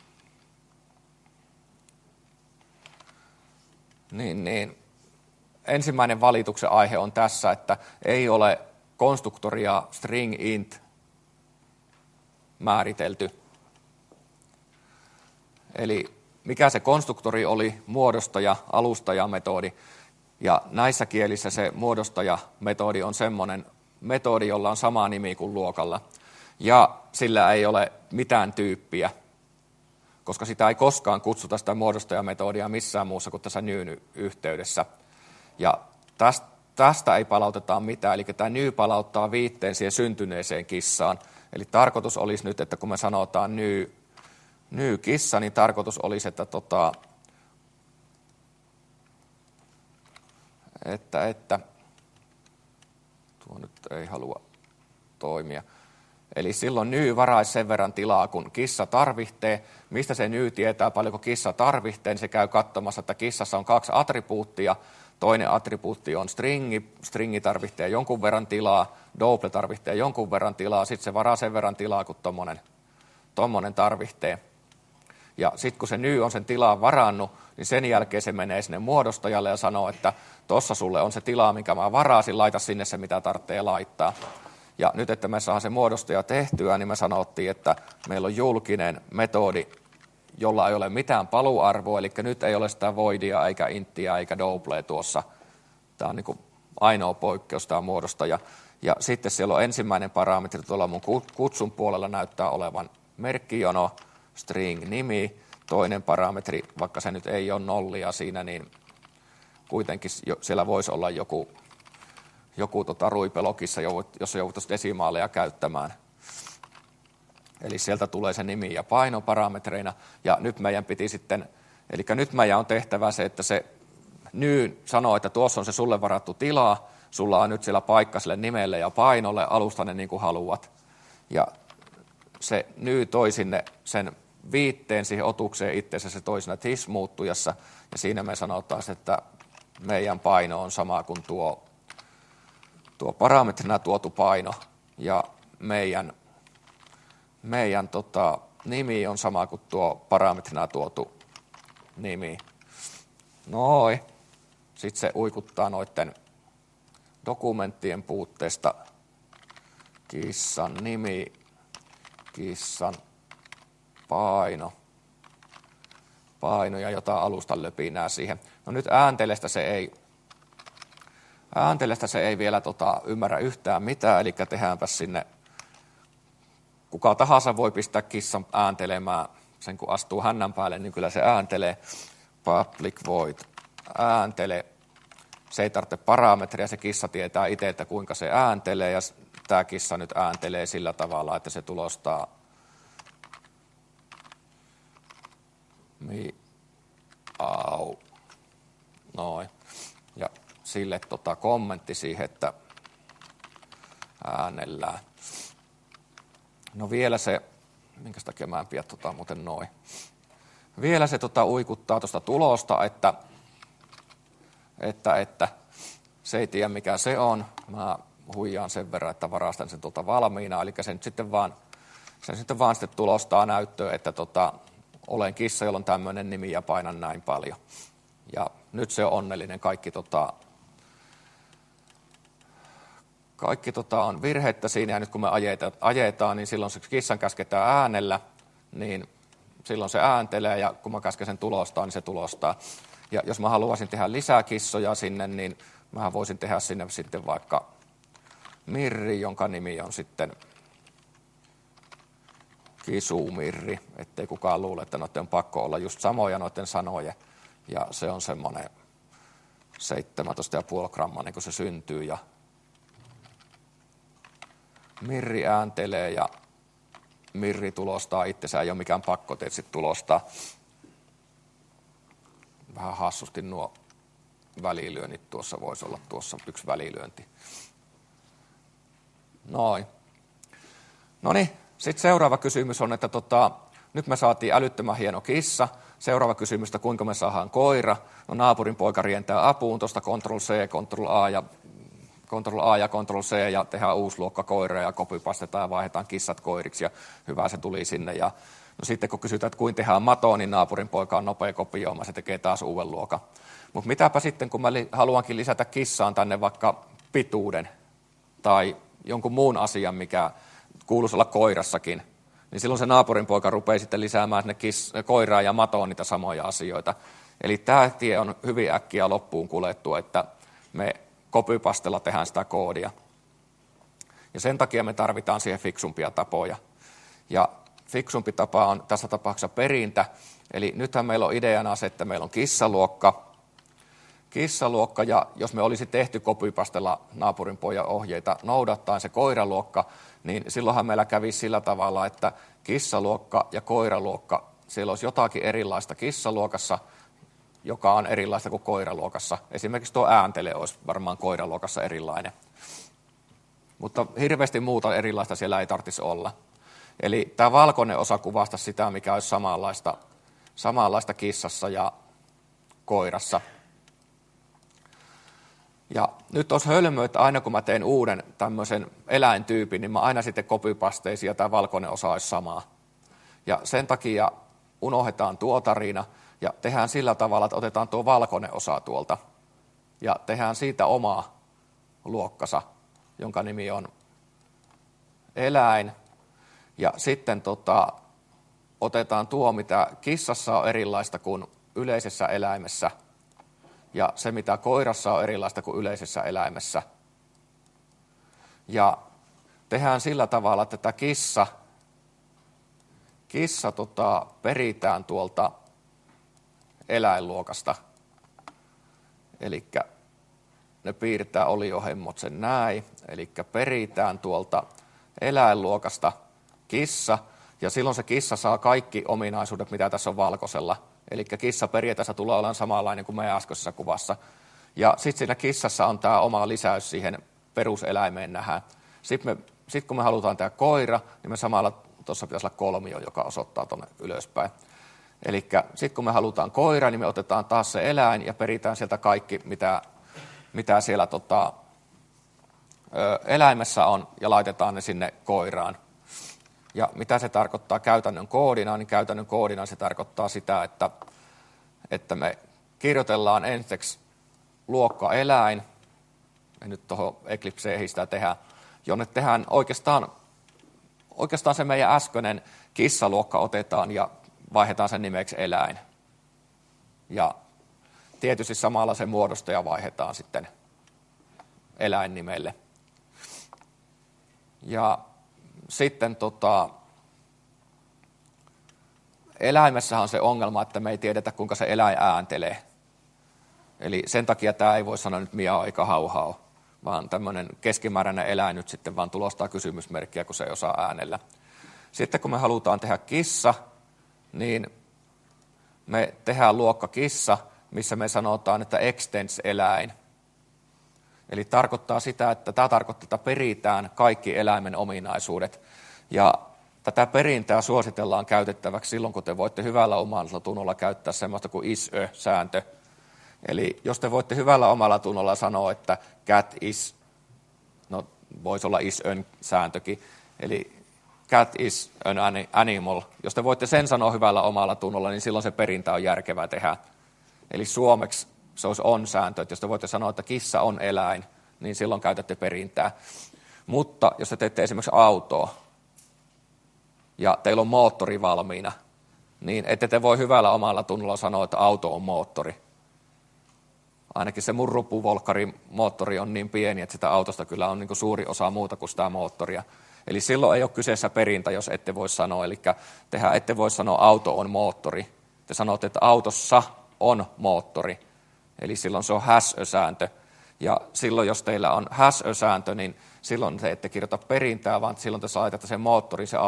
niin, niin, ensimmäinen valituksen aihe on tässä, että ei ole konstruktoria string int määritelty. Eli mikä se konstruktori oli, muodostaja, alustajametodi. Ja näissä kielissä se muodostajametodi on semmoinen metodi, jolla on sama nimi kuin luokalla. Ja sillä ei ole mitään tyyppiä, koska sitä ei koskaan kutsuta sitä muodostajametodia missään muussa kuin tässä nyyn yhteydessä. Ja tästä, tästä ei palauteta mitään, eli tämä ny palauttaa viitteen siihen syntyneeseen kissaan. Eli tarkoitus olisi nyt, että kun me sanotaan ny, ny kissa, niin tarkoitus olisi, että, tota, että, että tuo nyt ei halua toimia. Eli silloin ny varaisi sen verran tilaa, kun kissa tarvitsee. Mistä se ny tietää, paljonko kissa tarvitsee, niin se käy katsomassa, että kissassa on kaksi attribuuttia. Toinen attribuutti on stringi, stringi tarvitsee jonkun verran tilaa, double tarvitsee jonkun verran tilaa, sitten se varaa sen verran tilaa, kun tommonen, tommonen tarvitsee. Ja sitten kun se ny on sen tilaa varannut, niin sen jälkeen se menee sinne muodostajalle ja sanoo, että tossa sulle on se tilaa, minkä mä varasin, laita sinne se, mitä tarvitsee laittaa. Ja nyt, että me saadaan se muodostaja tehtyä, niin me sanottiin, että meillä on julkinen metodi, jolla ei ole mitään paluarvoa, eli nyt ei ole sitä voidia, eikä inttiä, eikä doublea tuossa. Tämä on niin kuin ainoa poikkeus, tämä muodostaja. Ja sitten siellä on ensimmäinen parametri, tuolla mun kutsun puolella näyttää olevan merkkijono, string-nimi. Toinen parametri, vaikka se nyt ei ole nollia siinä, niin kuitenkin siellä voisi olla joku, joku tota ruipelokissa, jossa jouduttaisiin desimaaleja käyttämään. Eli sieltä tulee se nimi ja paino parametreina, ja nyt meidän piti sitten, eli nyt meidän on tehtävä se, että se ny sanoo, että tuossa on se sulle varattu tila, sulla on nyt siellä paikka sille nimelle ja painolle, alusta ne niin kuin haluat. Ja se ny toi sinne sen viitteen siihen otukseen itseensä, se toi siinä this-muuttujassa, ja siinä me sanotaan, että meidän paino on sama kuin tuo, tuo parametrina tuotu paino, ja meidän Meidän tota, nimi on sama kuin tuo parametrina tuotu nimi. Noin. Sitten se uikuttaa noiden dokumenttien puutteesta. Kissan nimi, kissan paino. Paino ja jotain alustan löpinää siihen. No nyt ääntelestä se ei, ääntelestä se ei vielä tota, ymmärrä yhtään mitään, eli tehdäänpä sinne. Kuka tahansa voi pistää kissan ääntelemään, sen kun astuu hännän päälle, niin kyllä se ääntelee. Public void ääntele. Se ei tarvitse parametria, se kissa tietää itse, että kuinka se ääntelee, ja tämä kissa nyt ääntelee sillä tavalla, että se tulostaa mi au. Noin. Ja sille tota kommentti siihen, että äänellään. No vielä se, minkä takia mä en pidä tota muuten noin. Vielä se tota uikuttaa tuosta tulosta, että, että, että se ei tiedä mikä se on. Mä huijaan sen verran, että varastan sen tuolta valmiina. Eli se nyt sitten vaan, se sitten vaan sitten tulostaa näyttöön, että tota, olen kissa, jolla on tämmöinen nimi ja painan näin paljon. Ja nyt se on onnellinen. Kaikki, tota, kaikki tota, on virheettä siinä, ja nyt kun me ajetaan, ajetaan, niin silloin se kissan käsketään äänellä, niin silloin se ääntelee, ja kun mä käsken sen tulostaa, niin se tulostaa. Ja jos mä haluaisin tehdä lisää kissoja sinne, niin mä voisin tehdä sinne sitten vaikka Mirri, jonka nimi on sitten Kisumirri, ettei kukaan luule, että noiden on pakko olla just samoja noiden sanojen. Ja se on semmoinen seitsemäntoista pilkku viisi grammaa, niin kun se syntyy. Ja Mirri ääntelee ja Mirri tulostaa itsensä, ei ole mikään pakko teet sitten tulostaa. vähän hassusti nuo välilyönnit. Tuossa voisi olla tuossa yksi välilyönti. Noin. No niin, sitten seuraava kysymys on, että tota, nyt me saatiin älyttömän hieno kissa. Seuraava kysymys, että kuinka me saadaan koira. No naapurin poika rientää apuun tuosta Ctrl-C, Ctrl-A ja Ctrl-A ja Ctrl-C ja tehdään uusi luokka koiraa ja copypastetaan ja vaihdetaan kissat koiriksi ja hyvä se tuli sinne. Ja no sitten kun kysytään, että kuinka tehdään matoa, niin naapurin poika on nopea kopioima, se tekee taas uuden luokan. Mutta mitäpä sitten, kun mä li- haluankin lisätä kissaan tänne vaikka pituuden tai jonkun muun asian, mikä kuuluisi olla koirassakin, niin silloin se naapurin poika rupeaa sitten lisäämään sinne kiss- koiraa ja matoon niitä samoja asioita. Eli tämä tie on hyvin äkkiä loppuun kuljettu, että me copypastella tehdään sitä koodia. Ja sen takia me tarvitaan siihen fiksumpia tapoja. Ja fiksumpi tapa on tässä tapauksessa perintä. Eli nythän meillä on ideana se, että meillä on kissaluokka. Kissaluokka, ja jos me olisi tehty copypastella naapurin pojan ohjeita noudattaen se koiraluokka, niin silloinhan meillä kävisi sillä tavalla, että kissaluokka ja koiraluokka, siellä olisi jotakin erilaista kissaluokassa, joka on erilaista kuin koiraluokassa. Esimerkiksi tuo ääntele olisi varmaan koiraluokassa erilainen. Mutta hirveästi muuta erilaista siellä ei tarvitsisi olla. Eli tämä valkoinen osa kuvasta sitä, mikä olisi samanlaista, samanlaista kissassa ja koirassa. Ja nyt olisi hölmö, että aina kun mä teen uuden tämmöisen eläintyypin, niin mä aina sitten copypasteisin ja tämä valkoinen osa olisi samaa. Ja sen takia unohdetaan tuo tarina ja tehdään sillä tavalla, että otetaan tuo valkoinen osa tuolta ja tehdään siitä oma luokkansa, jonka nimi on eläin. Ja sitten tota, otetaan tuo, mitä kissassa on erilaista kuin yleisessä eläimessä, ja se, mitä koirassa on erilaista kuin yleisessä eläimessä. Ja tehdään sillä tavalla, että tämä kissa, kissa tota, peritään tuolta eläinluokasta. Eli ne piirtää oliohemmot sen näin. Eli peritään tuolta eläinluokasta kissa, ja silloin se kissa saa kaikki ominaisuudet, mitä tässä on valkoisella. Eli kissa periaatteessa tulee olemaan samanlainen kuin meidän äskeisessä kuvassa. Ja sitten siinä kissassa on tämä oma lisäys siihen peruseläimeen nähdään. Sitten, me, sitten kun me halutaan tehdä koira, niin me samalla, tuossa pitäisi olla kolmio, joka osoittaa tuonne ylöspäin. Eli sitten kun me halutaan koira, niin me otetaan taas se eläin ja peritään sieltä kaikki, mitä, mitä siellä tota, ö, eläimessä on, ja laitetaan ne sinne koiraan. Ja mitä se tarkoittaa käytännön koodina, niin käytännön koodina se tarkoittaa sitä, että, että me kirjoitellaan ensiksi luokka eläin, ja nyt tuohon Eclipseen sitä tehdään, jonne tehdään oikeastaan, oikeastaan se meidän äskeinen kissaluokka otetaan ja vaihdetaan sen nimeksi eläin. Ja tietysti samalla se muodostaja vaihdetaan sitten eläinnimelle. Ja sitten tota, eläimessähän on se ongelma, että me ei tiedetä, kuinka se eläin ääntelee. Eli sen takia tämä ei voi sanoa nyt miau eikä hauhau, vaan tämmöinen keskimääräinen eläin nyt sitten vaan tulostaa kysymysmerkkiä, kun se ei osaa äänellä. Sitten kun me halutaan tehdä kissa, niin me tehdään luokka kissa, missä me sanotaan, että extends eläin. Eli tarkoittaa sitä, että tämä tarkoittaa, että peritään kaikki eläimen ominaisuudet. Ja tätä perintää suositellaan käytettäväksi silloin, kun te voitte hyvällä omalla tunnolla käyttää sellaista kuin is-ö-sääntö. Eli jos te voitte hyvällä omalla tunnolla sanoa, että cat is, no voisi olla is-ön sääntökin, eli cat is an animal. Jos te voitte sen sanoa hyvällä omalla tunnolla, niin silloin se perintä on järkevää tehdä. Eli suomeksi se olisi on-sääntö, että jos te voitte sanoa, että kissa on eläin, niin silloin käytätte perintää. Mutta jos te teette esimerkiksi autoa, ja teillä on moottori valmiina, niin ette te voi hyvällä omalla tunnolla sanoa, että auto on moottori. Ainakin se mun rupuvolkkarin moottori on niin pieni, että sitä autosta kyllä on niin kuin suuri osa muuta kuin sitä moottoria. Eli silloin ei ole kyseessä perintä, jos ette voi sanoa. Eli tehdään, ette voi sanoa, auto on moottori. Te sanotte, että autossa on moottori. Eli silloin se on has-ö-sääntö. Ja silloin, jos teillä on has-ö-sääntö, niin silloin te ette kirjoita perintää, vaan silloin te laitatte sen moottorin se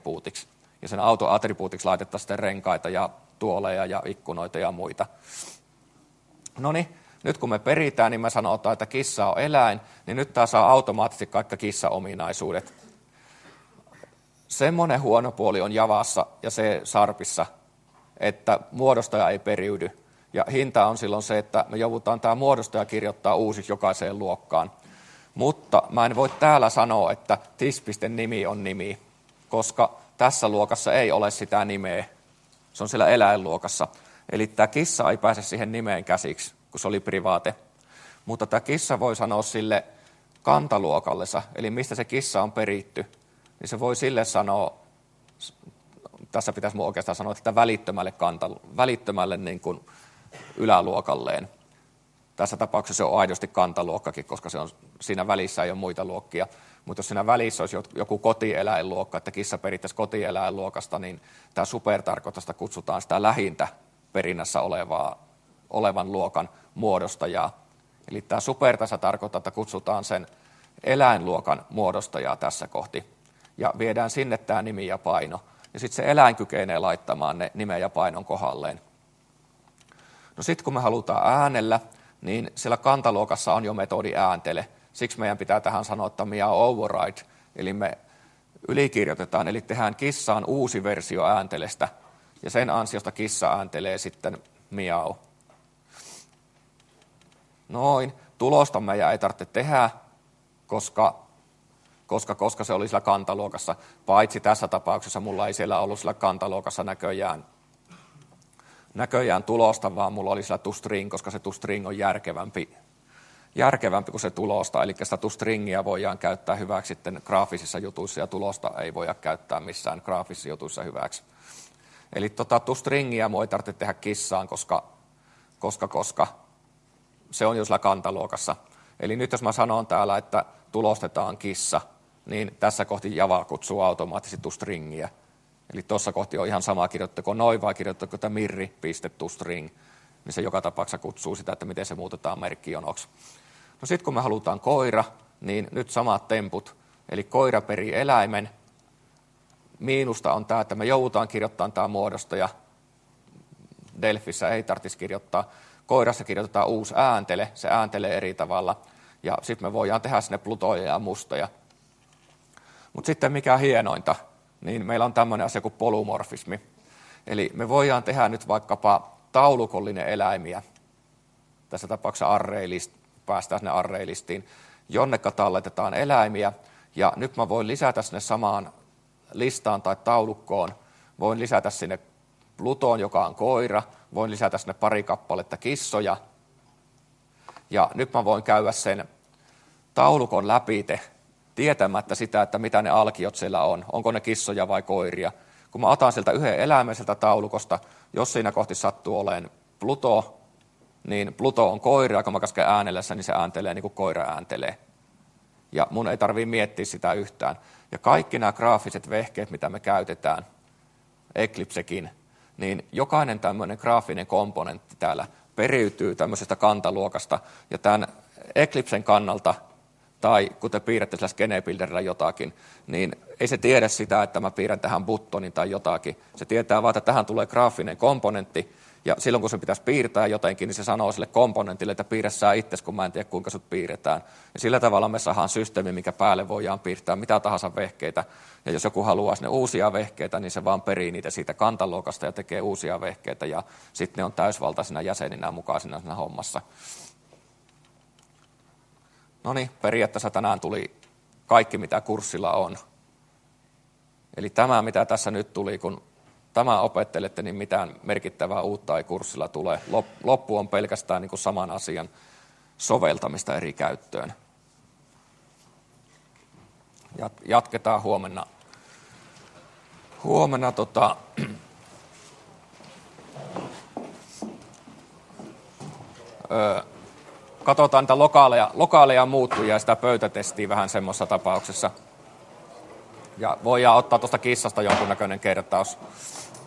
auto-attribuutiksi. Ja sen auto-attribuutiksi laitetaan sitten renkaita ja tuoleja ja ikkunoita ja muita. No niin, nyt kun me peritään, niin me sanotaan, että kissa on eläin, niin nyt tämä saa automaattisesti kaikki kissaominaisuudet. Semmoinen huono puoli on Javassa ja se Sharpissa, että muodostaja ei periydy. Ja hinta on silloin se, että me joudutaan tämä muodostaja kirjoittaa uusiksi jokaiseen luokkaan. Mutta mä en voi täällä sanoa, että tis-pisten nimi on nimi, koska tässä luokassa ei ole sitä nimeä. Se on siellä eläinluokassa. Eli tämä kissa ei pääse siihen nimeen käsiksi, kun se oli privaate. Mutta tämä kissa voi sanoa sille kantaluokallensa, eli mistä se kissa on peritty, niin se voi sille sanoa, tässä pitäisi mun oikeastaan sanoa, että välittömälle, kanta, välittömälle niin kuin yläluokalleen. Tässä tapauksessa se on aidosti kantaluokkakin, koska se on, siinä välissä ei ole muita luokkia. Mutta jos siinä välissä olisi joku kotieläinluokka, että kissa perittäisi kotieläinluokasta, niin tämä supertarkoitusta kutsutaan sitä lähintä perinnässä olevaa, olevan luokan muodostajaa. Eli tämä super tässä tarkoittaa, että kutsutaan sen eläinluokan muodostajaa tässä kohti. Ja viedään sinne tämä nimi ja paino. Ja sitten se eläin kykenee laittamaan ne nimen ja painon kohdalleen. No sitten kun me halutaan äänellä, niin siellä kantaluokassa on jo metodi ääntele. Siksi meidän pitää tähän sanoa, että meow override, eli me ylikirjoitetaan, eli tehdään kissaan uusi versio ääntelestä, ja sen ansiosta kissa ääntelee sitten miau. Noin, tulosta meidän ei tarvitse tehdä, koska, koska, koska se oli siellä kantaluokassa, paitsi tässä tapauksessa mulla ei siellä ollut siellä kantaluokassa näköjään, näköjään tulosta, vaan mulla oli siellä toString, koska se toString on järkevämpi, järkevämpi kuin se tulosta, eli sitä toStringia voidaan käyttää hyväksi sitten graafisissa jutuissa, ja tulosta ei voida käyttää missään graafisissa jutuissa hyväksi. Eli tota, toStringia ei tarvitse tehdä kissaan, koska, koska, koska se on jo siellä kantaluokassa. Eli nyt jos mä sanon täällä, että tulostetaan kissa, niin tässä kohti Java kutsuu automaattisesti toStringia. Eli tuossa kohti on ihan sama kirjoittako noin vai kirjoittako tämä mirri.toString, niin se joka tapauksessa kutsuu sitä, että miten se muutetaan merkkionoksi. No sitten kun me halutaan koira, niin nyt samat temput, eli koira perii eläimen. Miinusta on tämä, että me joudutaan kirjoittamaan tämä muodostaja. Delfissä ei tarvitsisi kirjoittaa. Koirassa kirjoitetaan uusi ääntele, se ääntelee eri tavalla. Ja sitten me voidaan tehdä sinne plutoja ja mustoja. Mutta sitten mikä hienointa, niin meillä on tämmöinen asia kuin polymorfismi. Eli me voidaan tehdä nyt vaikkapa taulukollinen eläimiä. Tässä tapauksessa arraylist, päästään sinne arraylistiin, jonneka talletetaan eläimiä. Ja nyt mä voin lisätä sinne samaan listaan tai taulukkoon, voin lisätä sinne Plutoon, joka on koira, voin lisätä sinne pari kappaletta kissoja. Ja nyt mä voin käydä sen taulukon läpite tietämättä sitä, että mitä ne alkiot siellä on, onko ne kissoja vai koiria. Kun mä otan sieltä yhden eläimen sieltä taulukosta, jos siinä kohti sattuu olemaan Pluto, niin Pluto on koira, kun mä käsken äänellessä, niin se ääntelee niin kuin koira ääntelee. Ja mun ei tarvitse miettiä sitä yhtään. Ja kaikki nämä graafiset vehkeet, mitä me käytetään, Eclipsekin, niin jokainen tämmöinen graafinen komponentti täällä periytyy tämmöisestä kantaluokasta. Ja tämän Eclipsen kannalta, tai kun te piirrätte sillä skenebuilderilla jotakin, niin ei se tiedä sitä, että mä piirrän tähän buttonin tai jotakin. Se tietää vaan, että tähän tulee graafinen komponentti, ja silloin kun se pitäisi piirtää jotenkin, niin se sanoo sille komponentille, että piirrä sä itse, kun mä en tiedä, kuinka sut piirretään. Ja sillä tavalla me saadaan systeemi, mikä päälle voidaan piirtää mitä tahansa vehkeitä. Ja jos joku haluaa sinne uusia vehkeitä, niin se vaan perii niitä siitä kantaluokasta ja tekee uusia vehkeitä, ja sitten ne on täysvaltaisina jäseninä mukaisina siinä hommassa. No niin, periaatteessa tänään tuli kaikki, mitä kurssilla on. Eli tämä, mitä tässä nyt tuli, kun tämä opettelette, niin mitään merkittävää uutta ei kurssilla tule. Loppu on pelkästään niin kuin saman asian soveltamista eri käyttöön. Jatketaan huomenna. Huomenna tota, öö, katsotaan niitä lokaaleja, lokaaleja muuttujia ja sitä pöytätestiä vähän semmoisessa tapauksessa. Ja voidaan ottaa tuosta kissasta jonkunnäköinen kertaus.